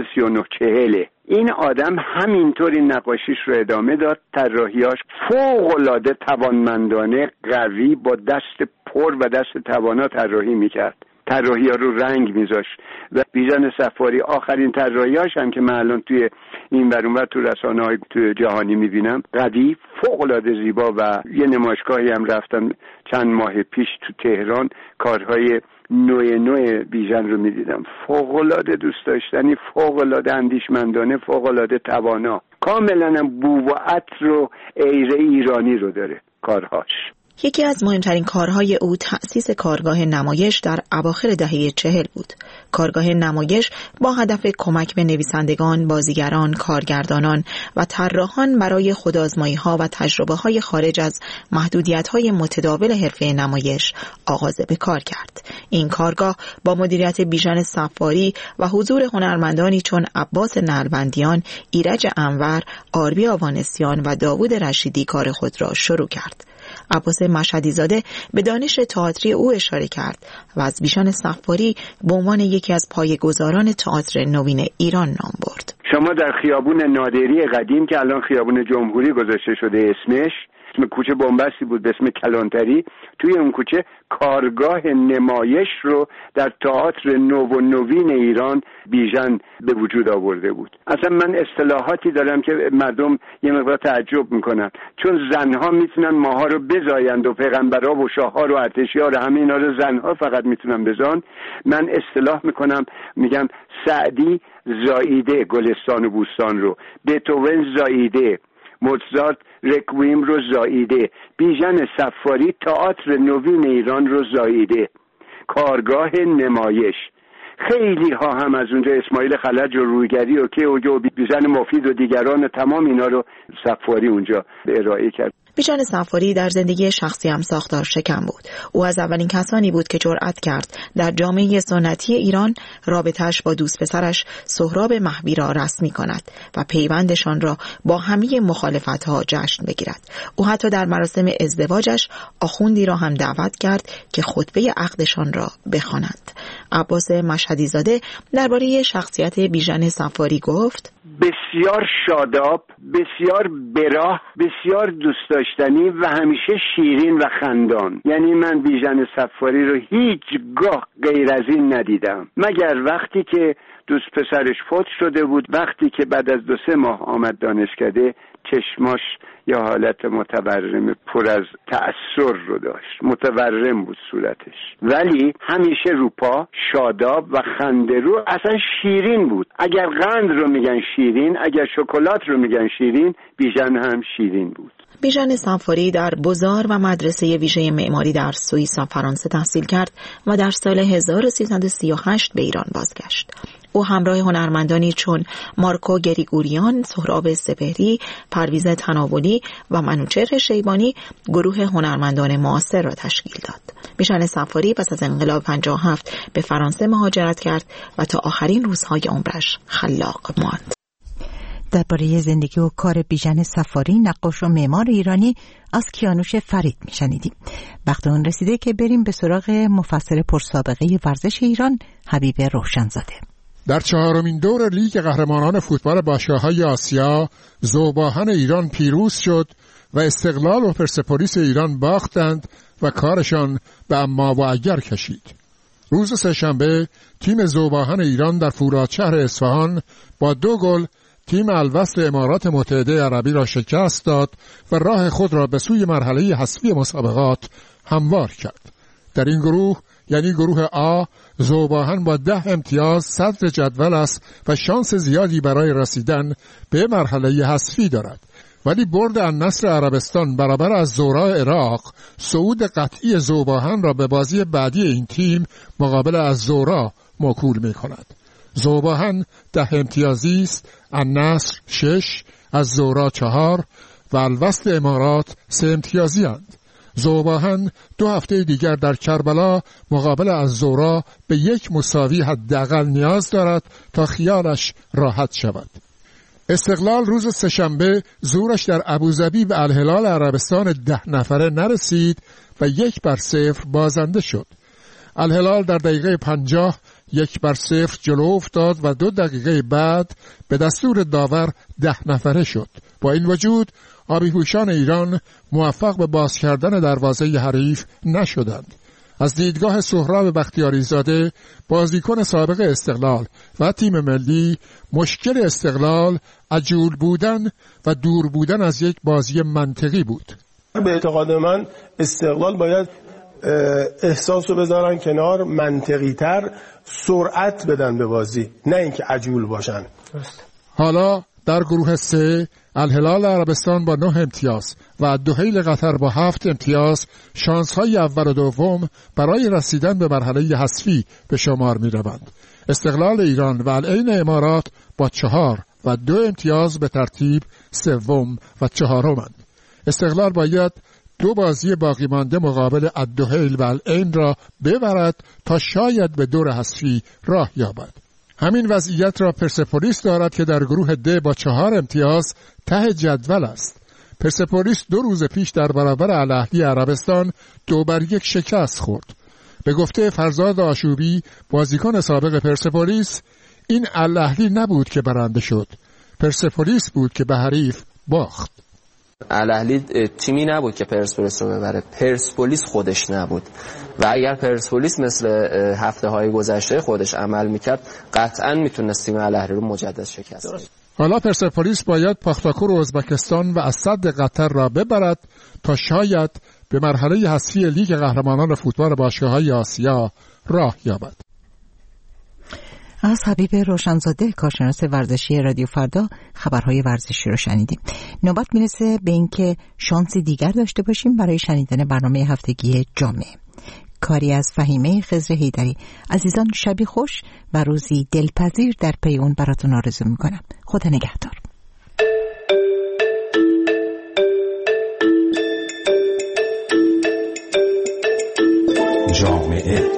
1339-40 این آدم همینطور این نقاشیش رو ادامه داد. طراحیاش فوق‌العاده توانمندانه، قوی، با دست پر و دست توانا طراحی میکرد. طراحی‌ها رو رنگ میذاشت و بیژن صفاری آخرین طراحیاش هم که من الان توی این ور اون ور تو رسانه‌های تو جهانی میبینم، قوی، فوق‌العاده زیبا و یه نمایشگاهی هم رفتم چند ماه پیش تو تهران، کارهای نوع بیژن رو میدیدم. فوق‌العاده دوست داشتنی، فوق‌العاده اندیشمندانه، فوق‌العاده توانا. کاملا بو و عطر و ایره ایرانی رو داره کارهاش. یکی از مهمترین کارهای او تأسیس کارگاه نمایش در اواخر دهه 40 بود. کارگاه نمایش با هدف کمک به نویسندگان، بازیگران، کارگردانان و طراحان برای خودآزمایی‌ها و تجربه‌های خارج از محدودیت‌های متداول حرفه نمایش آغاز به کار کرد. این کارگاه با مدیریت بیژن صفاری و حضور هنرمندانی چون عباس نلبندیان، ایرج انور، آربی آوانسیان و داوود رشیدی کار خود را شروع کرد. عباس مشهدی زاده به دانش تئاتری او اشاره کرد و از بیژن صفاری به عنوان یکی از پایه‌گذاران تئاتر نوین ایران نام برد. شما در خیابون نادری قدیم که الان خیابون جمهوری گذاشته شده اسمش، اسم کوچه بنبستی بود به اسم کلانتری، توی اون کوچه کارگاه نمایش رو در تئاتر نو و نوین ایران بیژن به وجود آورده بود. اصلا من اصطلاحاتی دارم که مردم یه مقدار تعجب میکنن، چون زنها میتونن ماها رو بزایند و پیغمبرها و شاهها رو ارتشی‌ها رو همه اینا رو زنها فقط میتونن بزان. من اصطلاح میکنم، میگم سعدی زاییده گلستان و بوستان رو، بتوون زاییده، موزارت رکویم رو زاییده، بیژن صفاری تئاتر نوین ایران رو زاییده، کارگاه نمایش. خیلی ها هم از اونجا اسماعیل خلج و رویگری و که و بیژن مفید و دیگران تمام اینا رو صفاری اونجا ارائه کرد. بیژن صفاری در زندگی شخصی هم ساختار شکن بود. او از اولین کسانی بود که جرأت کرد در جامعه سنتی ایران رابطه‌اش با دوست پسرش سهراب مهبی را رسمی کند و پیوندشان را با همه مخالفت‌ها جشن بگیرد. او حتی در مراسم ازدواجش آخوندی را هم دعوت کرد که خطبه عقدشان را بخواند. عباس مشهدی زاده درباره شخصیت بیژن صفاری گفت: بسیار شاداب، بسیار براه، بسیار دوست داشتنی و همیشه شیرین و خندان. یعنی من بیژن صفاری رو هیچگاه غیر از این ندیدم، مگر وقتی که دوست پسرش فوت شده بود. وقتی که بعد از 2-3 ماه آمد دانشکده، چشماش یه حالت متورم پر از تأثیر رو داشت، متورم بود صورتش، ولی همیشه روپا، شاداب و خنده‌رو، اصلا شیرین بود. اگر قند رو میگن شیرین، اگر شکلات رو میگن شیرین، بیژن هم شیرین بود. بیژن صفاری در بوزار و مدرسه ویژه معماری در سوئیس و فرانسه تحصیل کرد و در سال 1338 به ایران بازگشت. او همراه هنرمندانی چون مارکو گریگوریان، سهراب سپهری، پرویز تناولی و منوچهر شیبانی گروه هنرمندان معاصر را تشکیل داد. بیژن صفاری پس از انقلاب 57 به فرانسه مهاجرت کرد و تا آخرین روزهای عمرش خلاق ماند. درباره زندگی و کار بیژن صفاری، نقاش و معمار ایرانی، از کیانوش فرید میشنیدیم. وقت اون رسیده که بریم به سراغ مفسر پرسابقه ورزش ایران، حبیب روشنزاده. در 4مین دور لیگ قهرمانان فوتبال باشگاه‌های آسیا، ذوباهن ایران پیروز شد و استقلال و پرسپولیس ایران باختند و کارشان به اما و اگر کشید. روز سه‌شنبه تیم ذوباهن ایران در فولادشهر اصفهان با 2 گل تیم الوصل امارات متحده عربی را شکست داد و راه خود را به سوی مرحله حذفی مسابقات هموار کرد. در این گروه، یعنی گروه آ، ذوباهن با 10 امتیاز صدر جدول است و شانس زیادی برای رسیدن به مرحله حذفی دارد. ولی برد النصر عربستان برابر از زوراء عراق صعود قطعی ذوباهن را به بازی بعدی این تیم مقابل از زورا موکول می کند. ذوباهن 10 امتیازی است، النصر 6، از زورا 4 و الوصل امارات 3 امتیازی اند. ذوباهن 2 هفته دیگر در کربلا مقابل از زورا به 1 مساوی حداقل نیاز دارد تا خیالش راحت شود. استقلال روز سه‌شنبه زورش در ابوظبی به الهلال عربستان 10 نفره نرسید و 1-0 بازنده شد. الهلال در دقیقه 50 1-0 جلو افتاد و 2 دقیقه بعد به دستور داور 10 نفره شد. با این وجود آبی‌پوشان ایران موفق به باز کردن دروازه حریف نشدند. از دیدگاه سهراب بختیاریزاده، بازیکن سابق استقلال و تیم ملی، مشکل استقلال عجول بودن و دور بودن از یک بازی منطقی بود. به اعتقاد من استقلال باید احساس رو بذارن کنار، منطقی تر سرعت بدن به بازی، نه اینکه عجول باشن. حالا در گروه 3 الهلال عربستان با 9 امتیاز و الدحیل قطر با 7 امتیاز شانس‌های اول و دوم برای رسیدن به مرحله حذفی به شمار می‌روند. استقلال ایران و العین امارات با 4 و 2 امتیاز به ترتیب سوم و چهارمند. استقلال باید 2 بازی باقی مانده مقابل الدحیل و العین را ببرد تا شاید به دور حذفی راه یابد. همین وضعیت را پرسپولیس دارد که در گروه د با 4 امتیاز ته جدول است. پرسپولیس 2 روز پیش در برابر الاهلی عربستان 2-1 شکست خورد. به گفته فرزاد آشوبی بازیکن سابق پرسپولیس، این الاهلی نبود که برنده شد، پرسپولیس بود که به حریف باخت. الاهلی تیمی نبود که پرسپولیس رو ببره، پرسپولیس خودش نبود و اگر پرسپولیس مثل هفته‌های گذشته خودش عمل میکرد قطعاً میتونست تیم الاهلی رو مجدد شکست بده. حالا پرسپولیس باید پاختاکور ازبکستان و اسد قطر را ببرد تا شاید به مرحله حذفی لیگ قهرمانان فوتبال باشگاه‌های آسیا راه یابد. از حبیب روشنزاده کارشناس ورزشی رادیو فردا خبرهای ورزشی رو شنیدیم. نوبت میرسه به اینکه شانسی دیگر داشته باشیم برای شنیدن برنامه هفتگی جامعه. کاری از فهیمه خضر حیدری. عزیزان شبی خوش و روزی دلپذیر در پی اون براتون آرزو میکنم. خدا نگهدار. جامعه.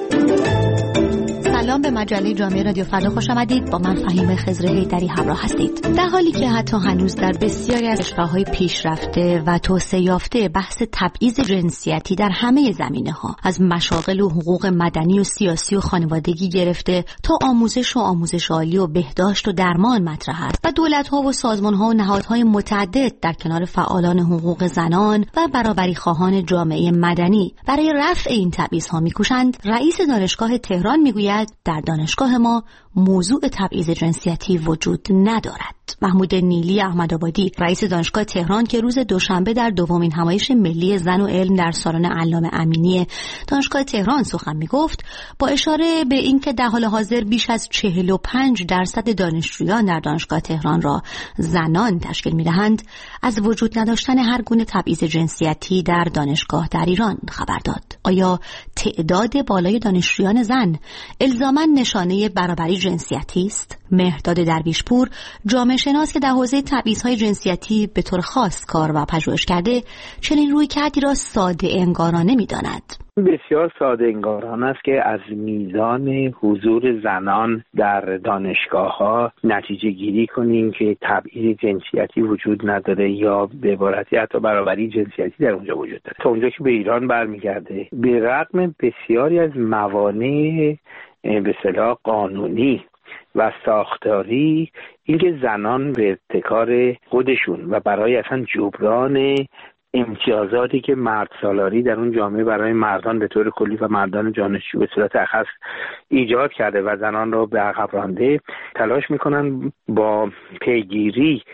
سلام به مجله جامعه رادیو فردا خوش آمدید. با من فهیمه خضر حیدری همراه هستید. در حالی که حتی هنوز در بسیاری از کشورهای پیشرفته و توسعه یافته بحث تبعیض جنسیتی در همه زمینه‌ها از مشاغل و حقوق مدنی و سیاسی و خانوادگی گرفته تا آموزش و آموزش عالی و بهداشت و درمان مطرح است و دولت‌ها و سازمان‌ها و نهادهای متعدد در کنار فعالان حقوق زنان و برابری خواهان جامعه مدنی برای رفع این تبعیض‌ها می‌کوشند، رئیس دانشگاه تهران می‌گوید در دانشگاه ما موضوع تبعیض جنسیتی وجود ندارد. محمود نیلی احمدآبادی رئیس دانشگاه تهران که روز دوشنبه در دومین همایش ملی زن و علم در سالن علامه امینی دانشگاه تهران سخن میگفت، با اشاره به اینکه در حال حاضر بیش از 45% دانشجویان در دانشگاه تهران را زنان تشکیل میدهند، از وجود نداشتن هر گونه تبعیض جنسیتی در دانشگاه در ایران خبر داد. آیا تعداد بالای دانشجویان زن الزاماً نشانه برابری جنسیتی است؟ مهرداد درویشپور جامعه شناس که در حوزه تبعیض‌های جنسیتی به طور خاص کار و پژوهش کرده، چنین رویکردی را ساده انگارانه می‌داند. بسیار ساده انگارانه است که از میزان حضور زنان در دانشگاه‌ها نتیجه گیری کنیم که تبعیض جنسیتی وجود نداره یا به عبارتی حتی برابری جنسیتی در اونجا وجود داره. تا اونجا که به ایران برمیگرده، به رغم بسیاری از موانع به اصطلاح قانونی و ساختاری، اینکه زنان به ابتکار خودشون و برای اصلا جبران امتیازاتی که مرد سالاری در اون جامعه برای مردان به طور کلی و مردان دانشجو به صورت اخص ایجاد کرده و زنان را به عقب رانده، تلاش میکنن با پیگیری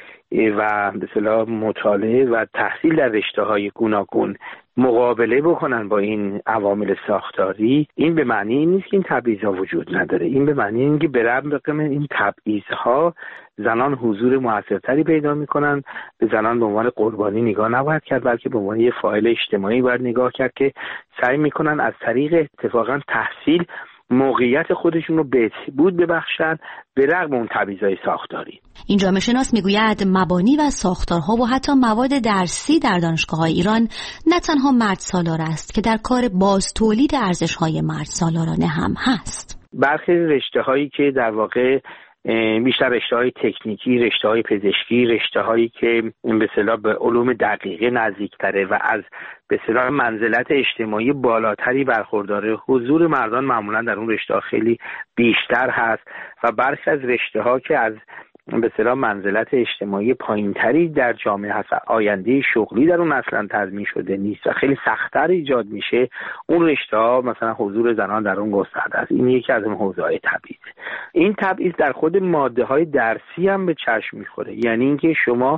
و به اصطلاح مطالعه و تحصیل در رشته‌های گوناگون مقابله بکنن با این عوامل ساختاری. این به معنی نیست که این تبعیض‌ها وجود نداره، این به معنی اینه که به رغم این تبعیض‌ها زنان حضور موثرتری پیدا میکنن. به زنان به عنوان قربانی نگاه نباید کرد، بلکه به عنوان یه فاعل اجتماعی باید نگاه کرد که سعی میکنن از طریق اتفاقا تحصیل موقعیت خودشون رو بهبود ببخشن به رغم اون تبعیض‌های ساختاری. این جامعه شناس میگوید مبانی و ساختارها و حتی مواد درسی در دانشگاه‌های ایران نه تنها مرد سالار است که در کار باز تولید ارزش‌های مرد سالارانه هم هست. برخی رشته‌هایی که در واقع بیشتر رشته‌های تکنیکی، رشته‌های پزشکی، رشته‌هایی که به اصطلاح به علوم دقیقه نزدیک‌تره و از به اصطلاح منزلت اجتماعی بالاتری برخورداره، حضور مردان معمولا در اون رشته‌ها خیلی بیشتر هست و برخی از رشته‌ها که از به اصطلاح منزلت اجتماعی پایینتری در جامعه هست، آینده شغلی در اون اصلا تضمین شده نیست و خیلی سخت‌تر ایجاد میشه، اون رشته‌ها مثلا حضور زنان در اون گسترده است. این یکی از اون حوزه‌های تبعیض. این تبعیض در خود ماده‌های درسی هم به چشم می‌خوره، یعنی اینکه شما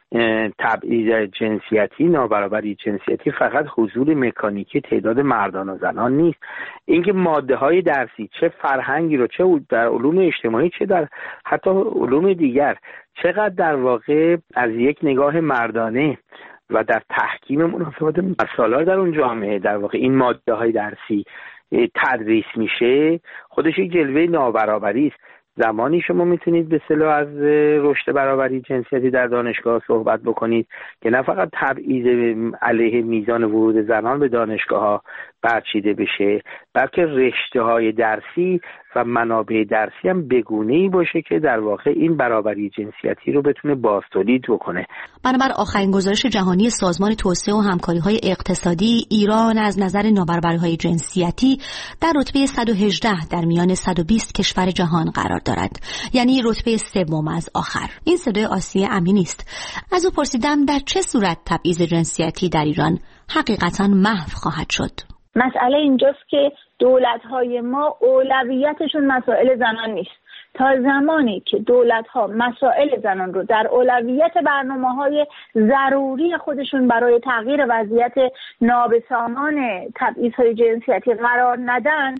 تبعیض جنسیتی، نابرابری جنسیتی فقط حضور مکانیکی تعداد مردان و زنان نیست. اینکه ماده‌های درسی چه فرهنگی رو چه در علوم اجتماعی چه در حتی علوم دیگر چقدر در واقع از یک نگاه مردانه و در تحکیم مناسبات مسائل در اون جامعه در واقع این ماده‌های درسی تدریس میشه، خودش یک جلوه نابرابری است. زمانی شما میتونید به اصطلاح از رشد برابری جنسیتی در دانشگاه صحبت بکنید که نه فقط تبعیض علیه میزان ورود زنان به دانشگاه‌ها برچیده بشه، بلکه رشته‌های درسی و منابع درسی هم بگونه‌ای باشه که در واقع این برابری جنسیتی رو بتونه بازتولید بکنه. بنابر آخرین گزارش جهانی سازمان توسعه و همکاری‌های اقتصادی، ایران از نظر نابرابری‌های جنسیتی در رتبه 118 در میان 120 کشور جهان قرار دارد، یعنی رتبه سوم از آخر. این صدای آسیه امینی است. از او پرسیدم در چه صورت تبعیض جنسیتی در ایران حقیقتاً محو خواهد شد. مسئله اینجاست که دولت‌های ما اولویتشون مسائل زنان نیست. تا زمانی که دولت‌ها مسائل زنان رو در اولویت برنامه‌های ضروری خودشون برای تغییر وضعیت نابسامان تبعیض‌های جنسیتی قرار ندن،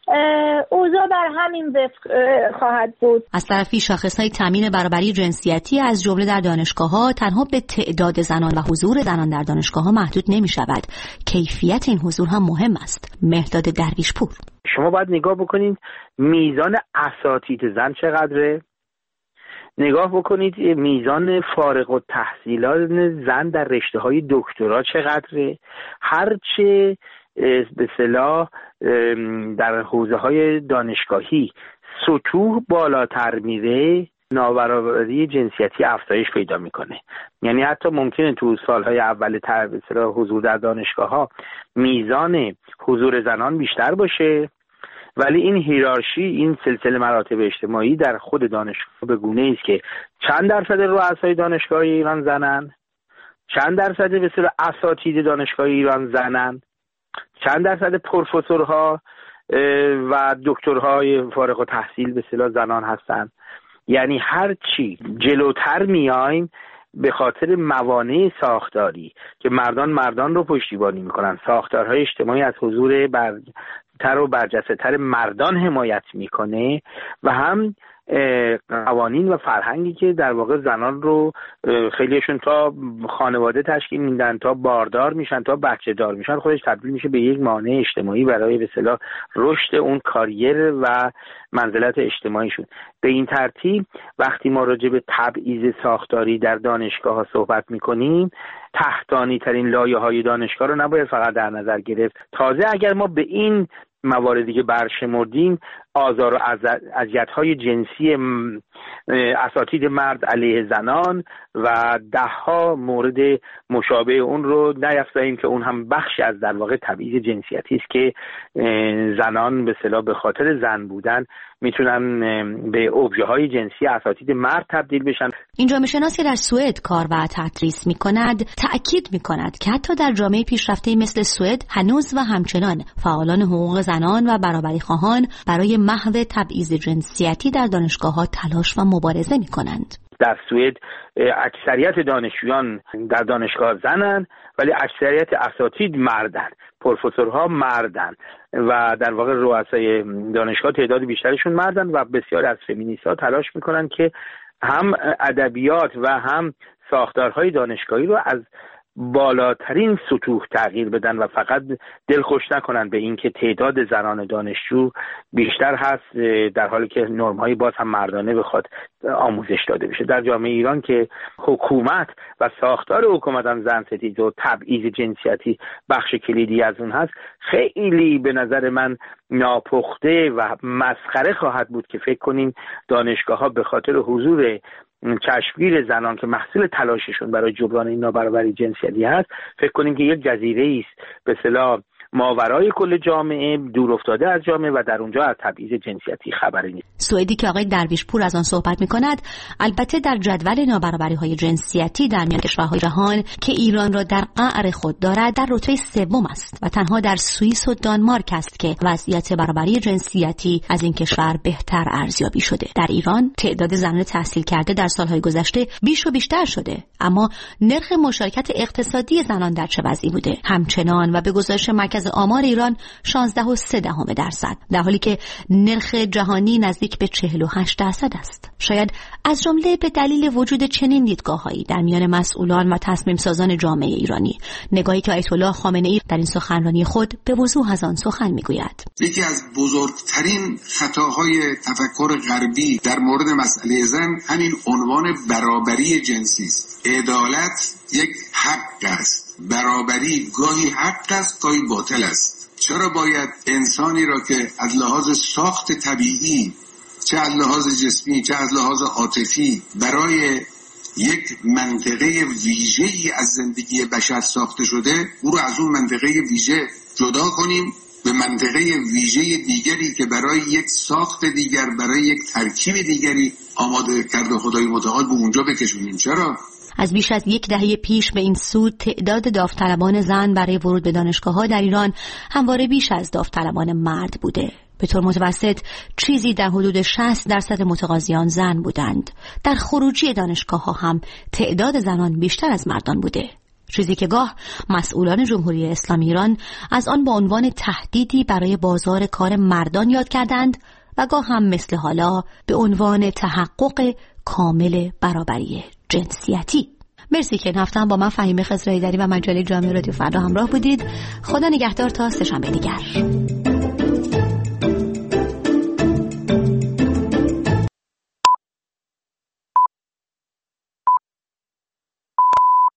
اوضاع بر همین وفق خواهد بود. از طرفی شاخص‌های تامین برابری جنسیتی از جمله در دانشگاه‌ها تنها به تعداد زنان و حضور زنان در دانشگاه‌ها محدود نمی‌شود. کیفیت این حضور هم مهم است. مهداد درویشپور: شما باید نگاه بکنید میزان اساتید زن چقدره، نگاه بکنید میزان فارغ التحصیلات زن در رشته‌های دکترا چقدره. هرچه به اصطلاح در حوزه‌های دانشگاهی سطوح بالاتر میره، نابرابری جنسیتی افزایش پیدا میکنه. یعنی حتی ممکنه تو سالهای اول حضور در دانشگاه‌ها میزان حضور زنان بیشتر باشه، ولی این هیرارشی، این سلسله مراتب اجتماعی در خود دانشگاه به گونه‌ای است که چند درصد رؤسای دانشگاه ایران زنن، چند درصد به اصطلاح اساتید دانشگاه ایران زنن، چند درصد پروفسورها و دکترهای فارغ التحصیل به اصطلاح زنان هستند. یعنی هر چی جلوتر میایم به خاطر موانع ساختاری که مردان رو پشتیبانی میکنن، ساختارهای اجتماعی از حضور برتر و برجسته‌تر مردان حمایت میکنه و هم قوانین و فرهنگی که در واقع زنان رو خیلیشون تا خانواده تشکیل میدن، تا باردار میشن، تا بچه دار میشن، خودش تبدیل میشه به یک مانع اجتماعی برای به اصطلاح رشد اون کاریر و منزلت اجتماعیشون. به این ترتیب وقتی ما راجع به تبعیض ساختاری در دانشگاه ها صحبت میکنیم، تحتانی ترین لایه های دانشگاه رو نباید فقط در نظر گرفت. تازه اگر ما به این مواردی که برشمردیم، آزار و اذیت‌های جنسی اساتید مرد علیه زنان و ده‌ها مورد مشابه اون رو نیافزاییم که اون هم بخشی از در واقع تبعیض جنسیتی است که زنان به اصطلاح به خاطر زن بودن میتونن به ابژه‌های جنسی اساتید مرد تبدیل بشن. این جامعه شناس که در سوئد کار و تدریس می‌کند تأکید می‌کند که حتی در جامعه پیشرفته مثل سوئد هنوز و همچنان فعالان حقوق زنان و برابری خواهان برای محو تبعیض جنسیتی در دانشگاه‌ها تلاش و مبارزه می‌کنند. در سوئد اکثریت دانشجویان در دانشگاه زنن، ولی اکثریت اساتید مردن، پروفسورها مردن و در واقع رؤسای دانشگاه تعداد بیشترشون مردن و بسیار از فمینیست‌ها تلاش میکنن که هم ادبیات و هم ساختارهای دانشگاهی رو از بالاترین سطوح تغییر بدن و فقط دلخوش نکنن به اینکه تعداد زنان دانشجو بیشتر هست، در حالی که نرم‌های باز هم مردانه بخواد آموزش داده بشه. در جامعه ایران که حکومت و ساختار حکومت هم زن ستیز و تبعیض جنسیتی بخش کلیدی از اون هست، خیلی به نظر من ناپخته و مسخره خواهد بود که فکر کنیم دانشگاه‌ها به خاطر حضور چشمگیر زنان که محصول تلاششون برای جبران این نابرابری جنسیتی هست، فکر کنیم که یک جزیره است به اصطلاح ماورای کل جامعه، دور افتاده از جامعه و در اونجا از تبعیض جنسیتی خبری نیست. سوئدی که آقای درویش پور از آن صحبت می‌کند، البته در جدول نابرابری‌های جنسیتی در میان کشورهای جهان که ایران را در قعر خود دارد در رتبه سوم است و تنها در سوئیس و دانمارک است که وضعیت برابری جنسیتی از این کشور بهتر ارزیابی شده. در ایران تعداد زنان تحصیل کرده در سالهای گذشته بیش و بیشتر شده، اما نرخ مشارکت اقتصادی زنان در چه وضعی بوده؟ همچنان و به گزارش مرکز آمار ایران 16.3%، در حالی که نرخ جهانی نزدیک به 48% است. شاید از جمله به دلیل وجود چنین دیدگاه‌هایی در میان مسئولان و تصمیم سازان جامعه ایرانی، نگاهی که آیت الله خامنه‌ای در این سخنرانی خود به وضوح از آن سخن می‌گوید. یکی از بزرگترین خطاهای تفکر غربی در مورد مسئله زن همین عنوان برابری جنسی است. عدالت یک حق است، برابری گاهی حق است گاهی باطل است. چرا باید انسانی را که از لحاظ ساخت طبیعی، چه از لحاظ جسمی چه از لحاظ عاطفی، برای یک منطقه ویژه‌ای از زندگی بشر ساخته شده، او را از اون منطقه ویژه جدا کنیم به منطقه ویژه دیگری که برای یک ساخت دیگر، برای یک ترکیب دیگری آماده کرده خدای متعال به اونجا بکشونیم؟ چرا؟ از بیش از یک دهه پیش به این سو تعداد داوطلبان زن برای ورود به دانشگاه‌ها در ایران همواره بیش از داوطلبان مرد بوده. به طور متوسط چیزی در حدود 60% متقاضیان زن بودند. در خروجی دانشگاه‌ها هم تعداد زنان بیشتر از مردان بوده، چیزی که گاه مسئولان جمهوری اسلامی ایران از آن با عنوان تهدیدی برای بازار کار مردان یاد کردند و گاه هم مثل حالا به عنوان تحقق کامل برابری جنسیتی. مرسی که این هفته هم با من فهیمه خضره‌ایدری و مجله جامعه رادیو فردا همراه بودید. خدا نگهدار تا سه‌شنبه دیگر.